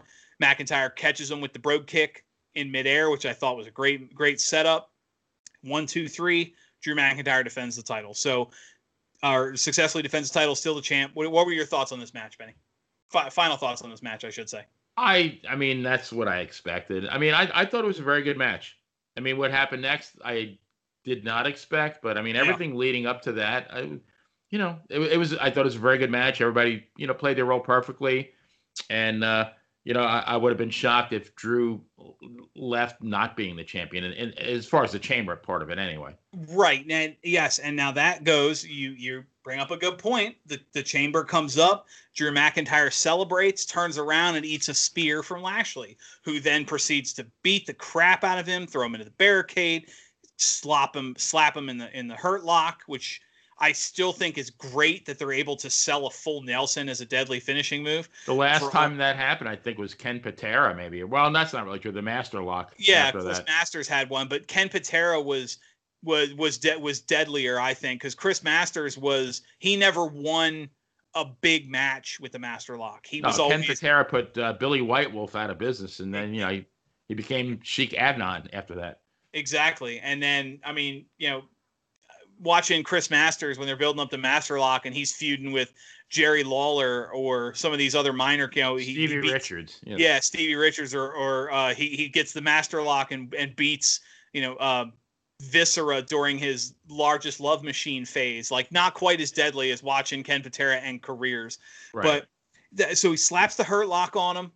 McIntyre catches him with the brogue kick in midair, which I thought was a great, great setup. One, two, three. Drew McIntyre defends the title. So, or successfully defends the title, still the champ. What, what were your thoughts on this match, Benny? F- final thoughts on this match, I should say. I, I mean, that's what I expected. I mean, I, I thought it was a very good match. I mean, what happened next, I did not expect, but I mean, everything yeah. leading up to that, I, you know, it, it was, I thought it was a very good match. Everybody, you know, played their role perfectly. And, uh, you know, I, I would have been shocked if Drew left not being the champion, and, and as far as the chamber part of it anyway. Right. And yes. And now that goes, you, you bring up a good point. The, the chamber comes up, Drew McIntyre celebrates, turns around and eats a spear from Lashley, who then proceeds to beat the crap out of him, throw him into the barricade, slap him, slap him in the, in the hurt lock, which I still think is great that they're able to sell a full Nelson as a deadly finishing move. The last for, time that happened, I think, was Ken Patera, maybe. Well, that's not really true. The Master Lock. Yeah, Chris that. Masters had one, but Ken Patera was was was de- was deadlier, I think, because Chris Masters was he never won a big match with the Master Lock. He no, was Ken always Patera put uh, Billy White Wolf out of business, and then you know he, he became Sheik Adnan after that. Exactly, and then I mean, you know. Watching Chris Masters when they're building up the Master Lock and he's feuding with Jerry Lawler or some of these other minor, you know, he, Stevie he beats, Richards. Yeah. yeah, Stevie Richards, or or uh, he he gets the Master Lock and and beats you know uh, Viscera during his largest love machine phase. Like not quite as deadly as watching Ken Patera and Careers, right. But th- so he slaps the Hurt Lock on him,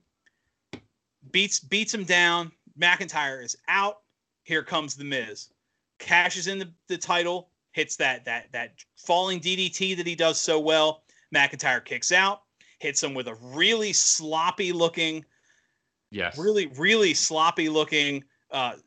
beats beats him down. McIntyre is out. Here comes the Miz, cashes in the, the title. Hits that that that falling D D T that he does so well. McIntyre kicks out, hits him with a really sloppy looking, yes, really really sloppy looking uh,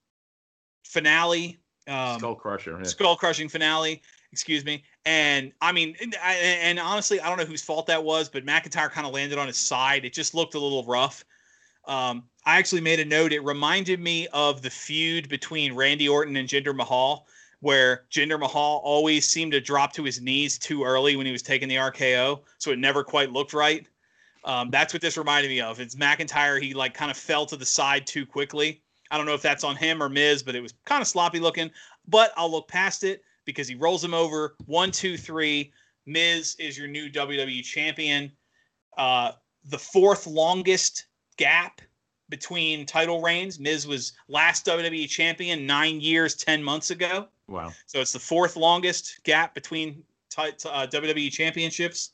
finale, um, skull crusher, yeah. skull crushing finale. Excuse me. And I mean, and, and honestly, I don't know whose fault that was, but McIntyre kind of landed on his side. It just looked a little rough. Um, I actually made a note. It reminded me of the feud between Randy Orton and Jinder Mahal, where Jinder Mahal always seemed to drop to his knees too early when he was taking the R K O, so it never quite looked right. Um, that's what this reminded me of. It's McIntyre. He like kind of fell to the side too quickly. I don't know if that's on him or Miz, but it was kind of sloppy looking. But I'll look past it because he rolls him over. One, two, three. Miz is your new W W E champion. Uh, the fourth longest gap between title reigns. Miz was last W W E champion nine years, ten months ago. Wow. So it's the fourth longest gap between t- t- uh, W W E championships.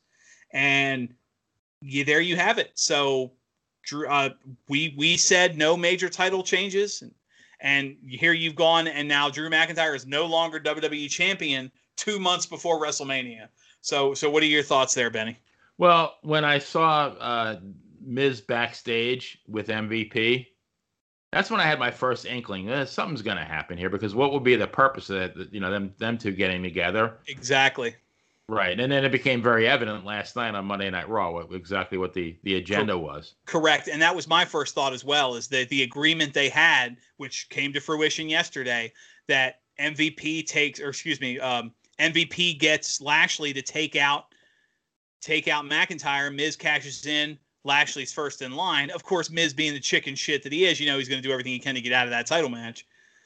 And yeah, there you have it. So uh, we we said no major title changes. And, and here you've gone, and now Drew McIntyre is no longer W W E champion two months before WrestleMania. So so what are your thoughts there, Benny? Well, when I saw uh, Miz backstage with M V P, that's when I had my first inkling. Eh, something's going to happen here, because what would be the purpose of that? You know, them them two getting together. Exactly. Right, and then it became very evident last night on Monday Night Raw what, exactly what the, the agenda was. Correct, and that was my first thought as well, is that the agreement they had, which came to fruition yesterday, that M V P takes, or excuse me, um, M V P gets Lashley to take out take out McIntyre. Miz cashes in. Lashley's first in line. Of course, Miz being the chicken shit that he is, you know, he's going to do everything he can to get out of that title match.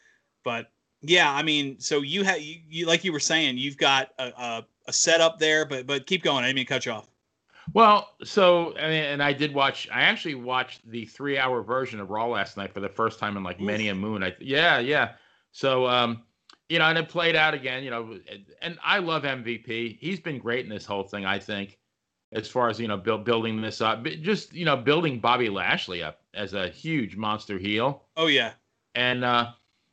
But yeah, I mean, so you have, you, you like you were saying, you've got a, a, a setup there, but but keep going. I didn't mean to cut you off. Well, so I mean, and I did watch. I actually watched the three-hour version of Raw last night for the first time in like Oof. many a moon. I yeah, yeah. So um, you know, and it played out again. You know, and I love M V P. He's been great in this whole thing, I think. As far as, you know, build, building this up, just, you know, building Bobby Lashley up as a huge monster heel. Oh, yeah. And uh,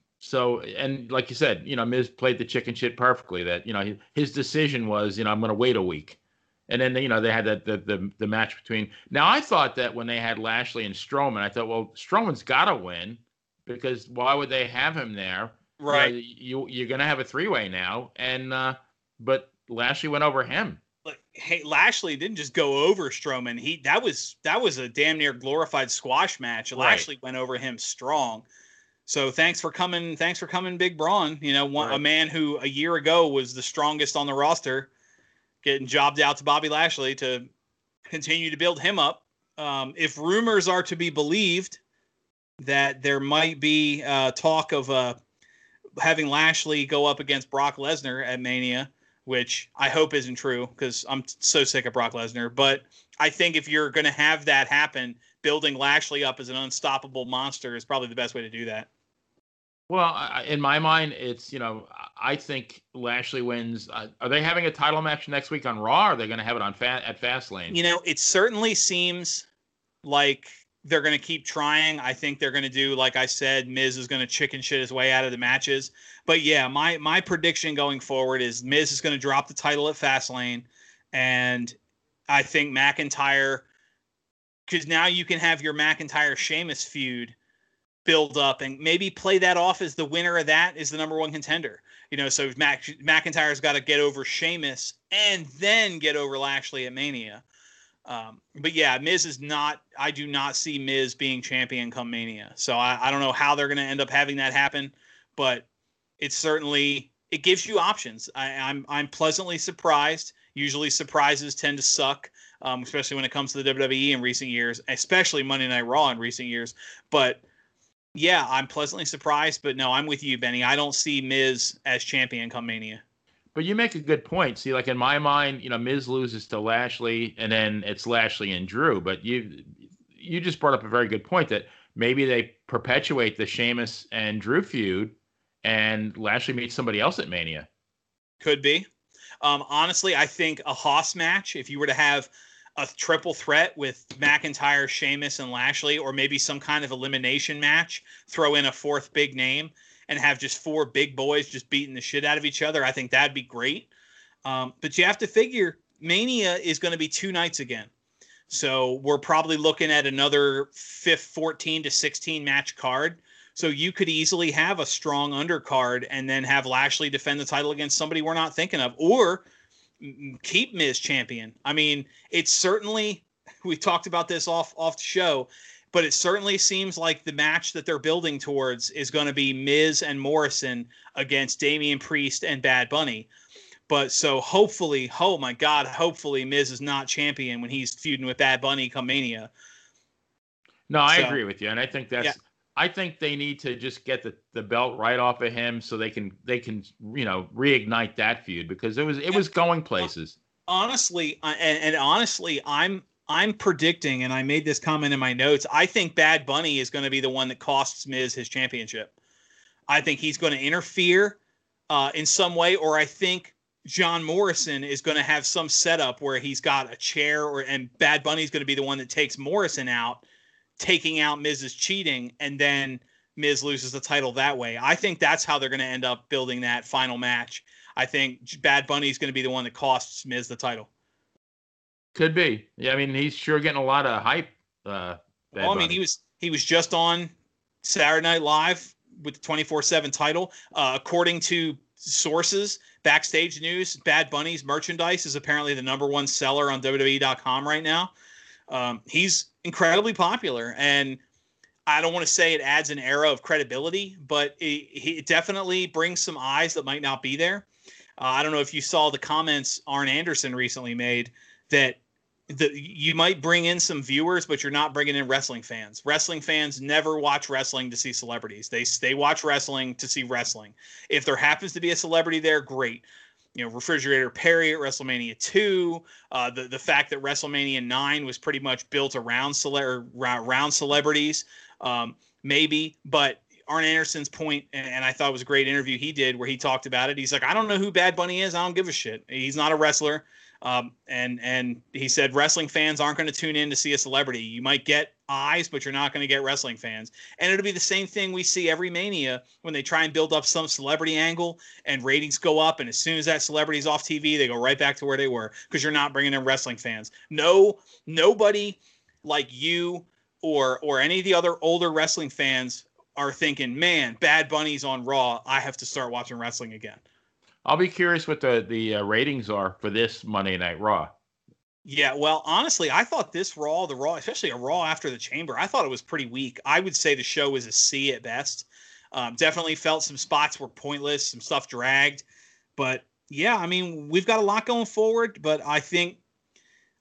so, and like you said, you know, Miz played the chicken shit perfectly, that, you know, his decision was, you know, I'm going to wait a week. And then, you know, they had that the, the the match between. Now, I thought that when they had Lashley and Strowman, I thought, well, Strowman's got to win, because why would they have him there? Right. You, know, you, you're going to have a three-way now. And, uh, but Lashley went over him. Like, hey, Lashley didn't just go over Strowman. He that was that was a damn near glorified squash match. Right. Lashley went over him strong. So thanks for coming. Thanks for coming, Big Braun. You know, one, right. a man who a year ago was the strongest on the roster, getting jobbed out to Bobby Lashley to continue to build him up. um, if rumors are to be believed, that there might be uh, talk of uh, having Lashley go up against Brock Lesnar at Mania, which I hope isn't true because I'm so sick of Brock Lesnar. But I think if you're going to have that happen, building Lashley up as an unstoppable monster is probably the best way to do that. Well, I, in my mind, it's, you know, I think Lashley wins. Uh, are they having a title match next week on Raw? Or are they going to have it on fa- at Fastlane? You know, it certainly seems like they're going to keep trying. I think they're going to do, like I said, Miz is going to chicken shit his way out of the matches. But yeah, my my prediction going forward is Miz is going to drop the title at Fastlane, and I think McIntyre, because now you can have your McIntyre Sheamus feud build up and maybe play that off as the winner of that is the number one contender. You know, so Mac, McIntyre's got to get over Sheamus and then get over Lashley at Mania. Um, but yeah, Miz is not, I do not see Miz being champion come Mania. So I, I don't know how they're going to end up having that happen, but it's certainly, it gives you options. I, I'm, I'm pleasantly surprised. Usually surprises tend to suck, um, especially when it comes to the W W E in recent years, especially Monday Night Raw in recent years. But yeah, I'm pleasantly surprised, but no, I'm with you, Benny. I don't see Miz as champion come Mania. But you make a good point. See, like in my mind, you know, Miz loses to Lashley, and then it's Lashley and Drew. But you, you just brought up a very good point that maybe they perpetuate the Sheamus and Drew feud, and Lashley meets somebody else at Mania. Could be. Um, honestly, I think a Haas match, if you were to have a triple threat with McIntyre, Sheamus, and Lashley, or maybe some kind of elimination match, throw in a fourth big name and have just four big boys just beating the shit out of each other, I think that'd be great. Um, but you have to figure Mania is going to be two nights again. So we're probably looking at another fifth, fourteen to sixteen match card. So you could easily have a strong undercard and then have Lashley defend the title against somebody we're not thinking of, or keep Miz champion. I mean, it's certainly, we talked about this off off the show, but it certainly seems like the match that they're building towards is going to be Miz and Morrison against Damian Priest and Bad Bunny. But so hopefully, oh my God, hopefully Miz is not champion when he's feuding with Bad Bunny come Mania. No, I So, agree with you, and I think that's. Yeah. I think they need to just get the, the belt right off of him so they can they can you know reignite that feud because it was it was going places. Honestly, and, and honestly, I'm I'm predicting, and I made this comment in my notes. I think Bad Bunny is going to be the one that costs Miz his championship. I think he's going to interfere uh, in some way, or I think John Morrison is going to have some setup where he's got a chair, or and Bad Bunny is going to be the one that takes Morrison out, taking out Miz's cheating, and then Miz loses the title that way. I think that's how they're going to end up building that final match. I think Bad Bunny is going to be the one that costs Miz the title. Could be. Yeah, I mean, he's sure getting a lot of hype. Uh, well, I mean, he was he was just on Saturday Night Live with the twenty-four seven title. Uh, according to sources, backstage news, Bad Bunny's merchandise is apparently the number one seller on W W E dot com right now. Um, he's incredibly popular, and I don't want to say it adds an era of credibility, but it, it definitely brings some eyes that might not be there. Uh, I don't know if you saw the comments Arn Anderson recently made that the, you might bring in some viewers, but you're not bringing in wrestling fans. Wrestling fans never watch wrestling to see celebrities. They, they watch wrestling to see wrestling. If there happens to be a celebrity there, great. You know, Refrigerator Perry at WrestleMania two, uh, the, the fact that WrestleMania nine was pretty much built around, cele- around celebrities, um, maybe. But Arn Anderson's point, and I thought it was a great interview he did where he talked about it. He's like, I don't know who Bad Bunny is. I don't give a shit. He's not a wrestler. Um, and and he said wrestling fans aren't going to tune in to see a celebrity. You might get eyes, but you're not going to get wrestling fans. And it'll be the same thing we see every Mania when they try and build up some celebrity angle and ratings go up. And as soon as that celebrity's off T V, they go right back to where they were because you're not bringing in wrestling fans. No, nobody like you or or any of the other older wrestling fans are thinking, man, Bad Bunny's on Raw. I have to start watching wrestling again. I'll be curious what the the uh, ratings are for this Monday Night Raw. Yeah, well, honestly, I thought this Raw, the Raw, especially a Raw after the Chamber, I thought it was pretty weak. I would say the show was a C at best. Um, definitely felt some spots were pointless, some stuff dragged. But yeah, I mean, we've got a lot going forward, but I think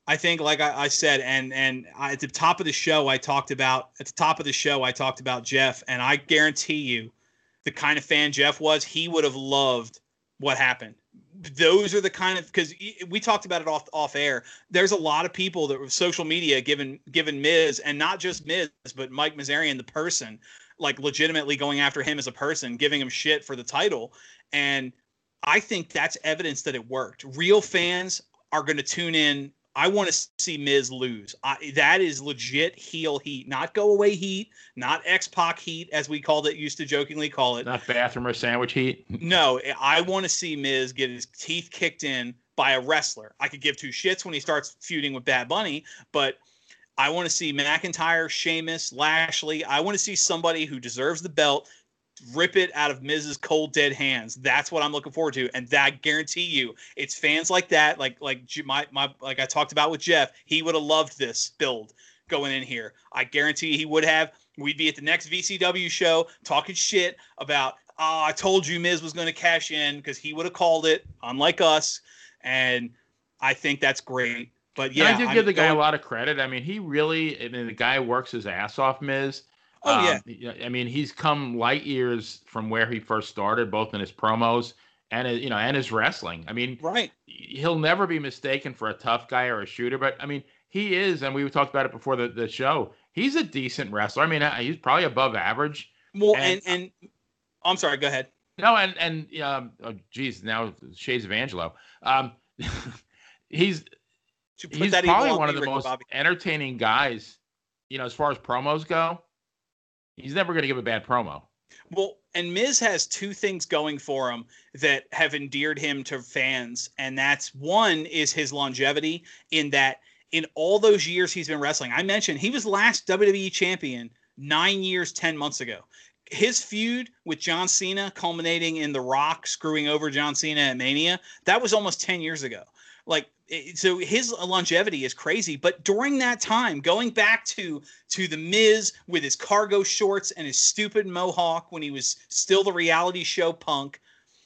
I think, like I, I said, and and I, at the top of the show, I talked about at the top of the show, I talked about Jeff, and I guarantee you, the kind of fan Jeff was, he would have loved what happened. Those are the kind of, because we talked about it off off air. There's a lot of people that were social media given given Miz, and not just Miz, but Mike Mazarian, the person, like legitimately going after him as a person, giving him shit for the title. And I think that's evidence that it worked. Real fans are going to tune in. I want to see Miz lose. I, that is legit heel heat, not go away heat, not X-Pac heat, as we called it, used to jokingly call it. Not bathroom or sandwich heat. No, I want to see Miz get his teeth kicked in by a wrestler. I could give two shits when he starts feuding with Bad Bunny, but I want to see McIntyre, Sheamus, Lashley. I want to see somebody who deserves the belt rip it out of Miz's cold dead hands. That's what I'm looking forward to, and that guarantee you, it's fans like that, like like my my like I talked about with Jeff. He would have loved this build going in here. I guarantee he would have. We'd be at the next V C W show talking shit about, oh, I told you Miz was going to cash in, because he would have called it, unlike us. And I think that's great. But yeah, and I do give I'm the guy going, a lot of credit. I mean, he really, I mean, the guy works his ass off, Miz. Oh, yeah. Um, I mean, he's come light years from where he first started, both in his promos and his, you know, and his wrestling. I mean, right. He'll never be mistaken for a tough guy or a shooter, but I mean, he is, and we talked about it before the, the show. He's a decent wrestler. I mean, he's probably above average. Well, and and, and I'm sorry, go ahead. No, and and um, oh, geez, now shades of Angelo. Um, he's he's probably one of the most Bobby. entertaining guys, you know, as far as promos go. He's never going to give a bad promo. Well, and Miz has two things going for him that have endeared him to fans. And that's, one is his longevity, in that in all those years he's been wrestling. I mentioned he was last W W E champion nine years, ten months ago. His feud with John Cena culminating in The Rock screwing over John Cena at Mania, that was almost ten years ago. Like, so his longevity is crazy. But during that time, going back to to the Miz with his cargo shorts and his stupid mohawk when he was still the reality show Punk,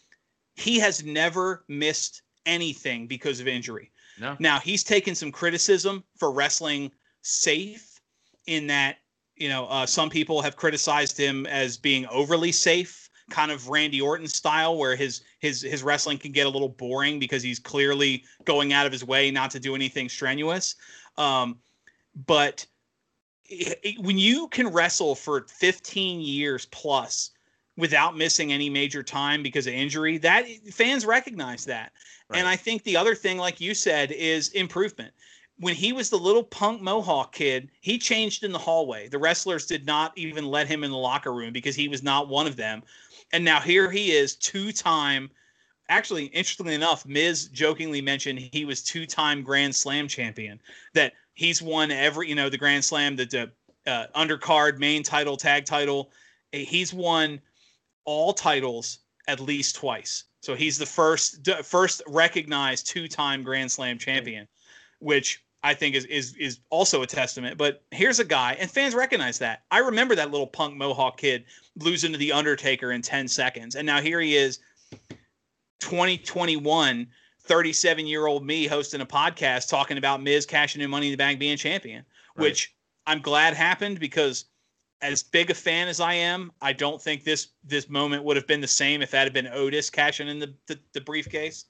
he has never missed anything because of injury. No. Now, he's taken some criticism for wrestling safe, in that, you know, uh, some people have criticized him as being overly safe, kind of Randy Orton style, where his his his wrestling can get a little boring because he's clearly going out of his way not to do anything strenuous. Um, but it, it, when you can wrestle for fifteen years plus without missing any major time because of injury, that fans recognize that. Right. And I think the other thing, like you said, is improvement. When he was the little punk mohawk kid, he changed in the hallway. The wrestlers did not even let him in the locker room because he was not one of them. And now here he is, two-time. Actually, interestingly enough, Miz jokingly mentioned he was two-time Grand Slam champion. That he's won every, you know, the Grand Slam, the, the uh, undercard, main title, tag title. He's won all titles at least twice. So he's the first first recognized two-time Grand Slam champion, which I think is is is also a testament. But here's a guy, and fans recognize that. I remember that little punk mohawk kid losing to The Undertaker in ten seconds. And now here he is, twenty twenty-one, thirty-seven-year-old me hosting a podcast talking about Miz cashing in Money in the Bank being champion, right. Which I'm glad happened, because as big a fan as I am, I don't think this this moment would have been the same if that had been Otis cashing in the, the, the briefcase.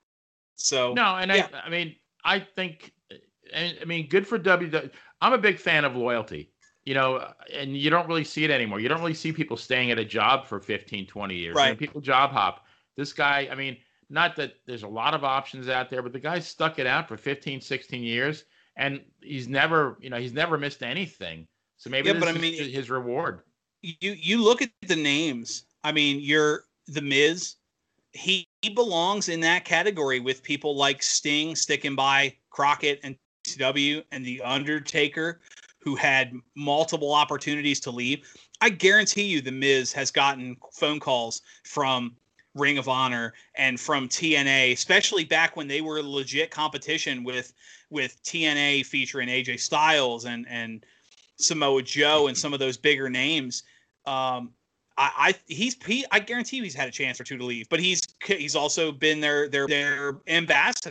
So no, and yeah. I I mean, I think, I mean, good for W W E. I'm a big fan of loyalty. You know, and you don't really see it anymore. You don't really see people staying at a job for fifteen, twenty years. Right. You know, people job hop. This guy, I mean, not that there's a lot of options out there, but the guy stuck it out for fifteen, sixteen years, and he's never, you know, he's never missed anything. So maybe yeah, this but I is mean, his reward. You you look at the names. I mean, you're the Miz. He, he belongs in that category with people like Sting sticking by Crockett and C W, and The Undertaker, who had multiple opportunities to leave. I guarantee you the Miz has gotten phone calls from Ring of Honor and from T N A, especially back when they were legit competition with with T N A featuring A J Styles and and Samoa Joe and some of those bigger names. Um, I, I he's he I guarantee you he's had a chance or two to leave, but he's he's also been their their their ambassador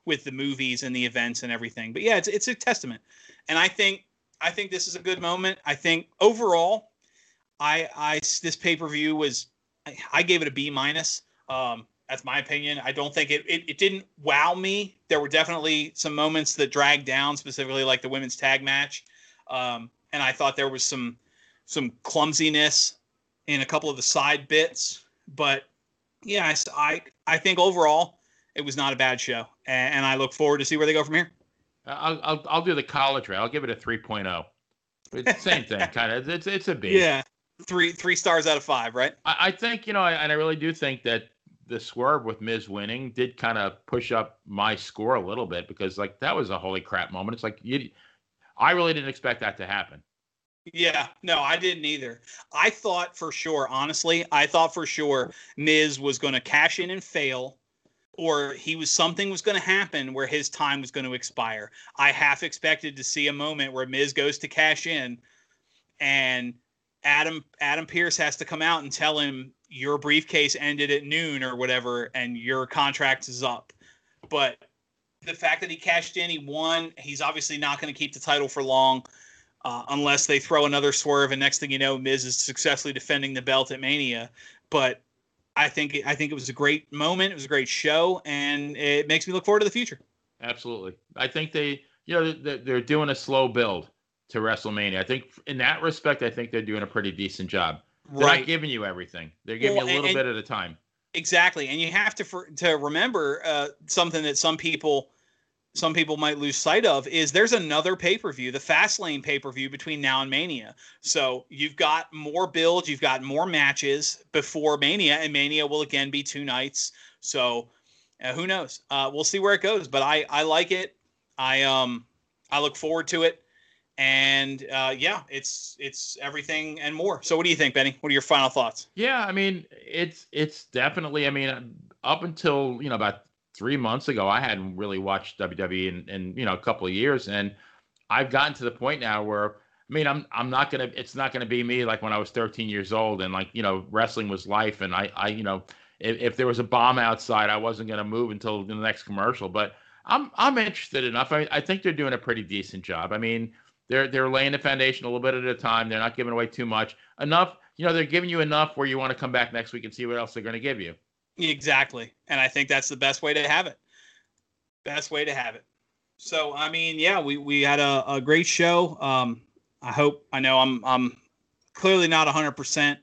with the movies and the events and everything. But yeah, it's it's a testament. And I think I think this is a good moment. I think overall, I I this pay-per-view was I, I gave it a B minus. Um, that's my opinion. I don't think it, it it didn't wow me. There were definitely some moments that dragged down, specifically like the women's tag match. Um, and I thought there was some some clumsiness in a couple of the side bits. But yeah, I, I, I think overall it was not a bad show. And, and I look forward to see where they go from here. I'll I'll, I'll do the college rate. I'll give it a three point oh. It's the same thing, kind of. It's it's a B. Yeah, three three stars out of five, right? I, I think, you know, and I really do think that the swerve with Miz winning did kind of push up my score a little bit, because like that was a holy crap moment. It's like you, I really didn't expect that to happen. Yeah, no, I didn't either. I thought for sure, honestly, I thought for sure Miz was going to cash in and fail, or he was something was going to happen where his time was going to expire. I half expected to see a moment where Miz goes to cash in, and Adam Adam Pearce has to come out and tell him your briefcase ended at noon or whatever, and your contract is up. But the fact that he cashed in, he won. He's obviously not going to keep the title for long. Uh, unless they throw another swerve, and next thing you know, Miz is successfully defending the belt at Mania. But I think I think it was a great moment. It was a great show, and it makes me look forward to the future. Absolutely. I think they, you know, they're, they're doing a slow build to WrestleMania. I think in that respect, I think they're doing a pretty decent job. They're Right. not giving you everything. They're giving Well, you a little and, bit at a time. Exactly, and you have to for, to remember uh, something that some people. some people might lose sight of is there's another pay-per-view, the Fastlane pay-per-view between now and Mania. So you've got more build, you've got more matches before Mania, and Mania will again be two nights. So uh, who knows? Uh, we'll see where it goes, but I, I like it. I, um, I look forward to it. And uh, yeah, it's, it's everything and more. So what do you think, Benny? What are your final thoughts? Yeah. I mean, it's, it's definitely, I mean, up until, you know, about three months ago, I hadn't really watched W W E in, in, you know, a couple of years. And I've gotten to the point now where, I mean, I'm, I'm not going to, it's not going to be me like when I was thirteen years old and like, you know, wrestling was life. And I, I, you know, if, if there was a bomb outside, I wasn't going to move until the next commercial, but I'm, I'm interested enough. I, I think they're doing a pretty decent job. I mean, they're, they're laying the foundation a little bit at a time. They're not giving away too much enough. You know, they're giving you enough where you want to come back next week and see what else they're going to give you. Exactly. And I think that's the best way to have it. Best way to have it. So, I mean, yeah, we, we had a, a great show. Um, I hope, I know I'm, I'm clearly not a hundred percent,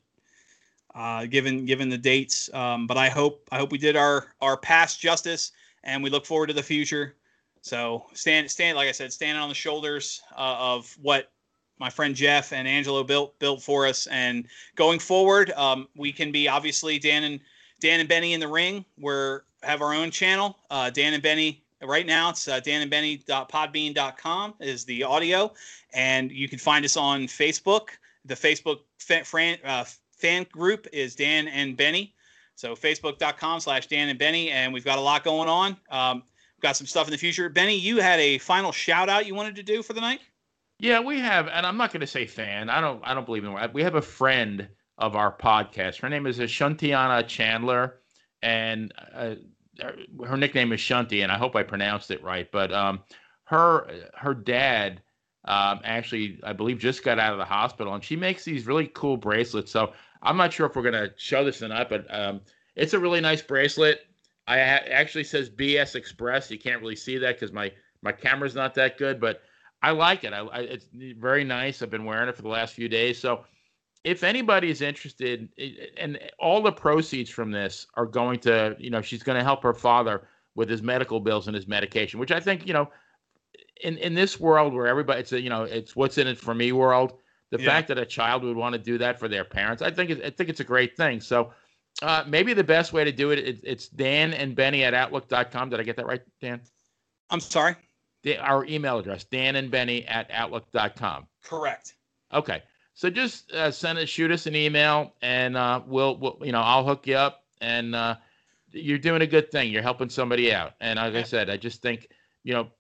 uh, given, given the dates. Um, but I hope, I hope we did our, our past justice, and we look forward to the future. So stand, stand, like I said, standing on the shoulders uh, of what my friend Jeff and Angelo built, built for us. And going forward, um, we can be obviously Dan and, Dan and Benny in the Ring. We're have our own channel. Uh, Dan and Benny right now. It's uh, dan and benny dot podbean dot com is the audio, and you can find us on Facebook. The Facebook fan, uh, fan group is Dan and Benny. So facebook dot com slash Dan and Benny, and we've got a lot going on. Um, we've got some stuff in the future. Benny, you had a final shout out you wanted to do for the night? Yeah, we have, and I'm not going to say fan. I don't. I don't believe in that. We have a friend of our podcast. Her name is Shuntiana Chandler, and uh, her nickname is Shunty, and I hope I pronounced it right. But um, her her dad um, actually, I believe, just got out of the hospital, and she makes these really cool bracelets. So I'm not sure if we're going to show this or not, but um, it's a really nice bracelet. I ha- actually says B S Express. You can't really see that because my my camera's not that good, but I like it. I, I, it's very nice. I've been wearing it for the last few days. So if anybody is interested, and all the proceeds from this are going to, you know, she's going to help her father with his medical bills and his medication, which I think, you know, in, in this world where everybody, it's a, you know, it's what's in it for me world. The Yeah. fact that a child would want to do that for their parents, I think, it, I think it's a great thing. So uh, maybe the best way to do it, it, it's Dan and Benny at outlook dot com. Did I get that right, Dan? I'm sorry. The, our email address, Dan and Benny at outlook dot com. Correct. Okay. So just uh, send us, shoot us an email, and uh, we'll, we'll, you know, I'll hook you up. And uh, you're doing a good thing. You're helping somebody out. And like I said, I just think, you know,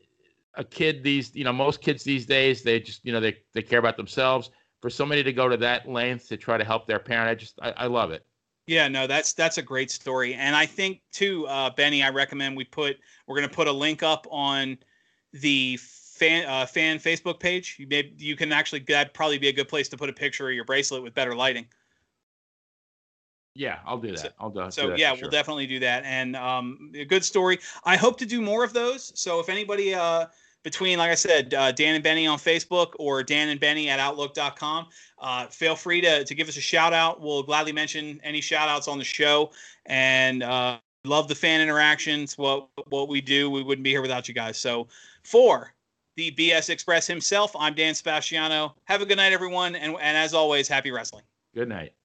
a kid these, you know, most kids these days, they just, you know, they they care about themselves. For somebody to go to that length to try to help their parent, I just, I, I love it. Yeah, no, that's that's a great story, and I think too, uh, Benny. I recommend we put we're going to put a link up on the fan uh, fan Facebook page. You may you can actually that'd probably be a good place to put a picture of your bracelet with better lighting. Yeah, I'll do that. So, I'll do, so do that yeah, sure. we'll definitely do that, and um, a good story. I hope to do more of those. So if anybody uh, between, like I said, uh, Dan and Benny on Facebook or Dan and Benny at outlook dot com, uh, feel free to to give us a shout out. We'll gladly mention any shout outs on the show, and uh, love the fan interactions. What what we do, we wouldn't be here without you guys. So for the B S Express himself, I'm Dan Sebastiano. Have a good night, everyone, and and as always, happy wrestling. Good night.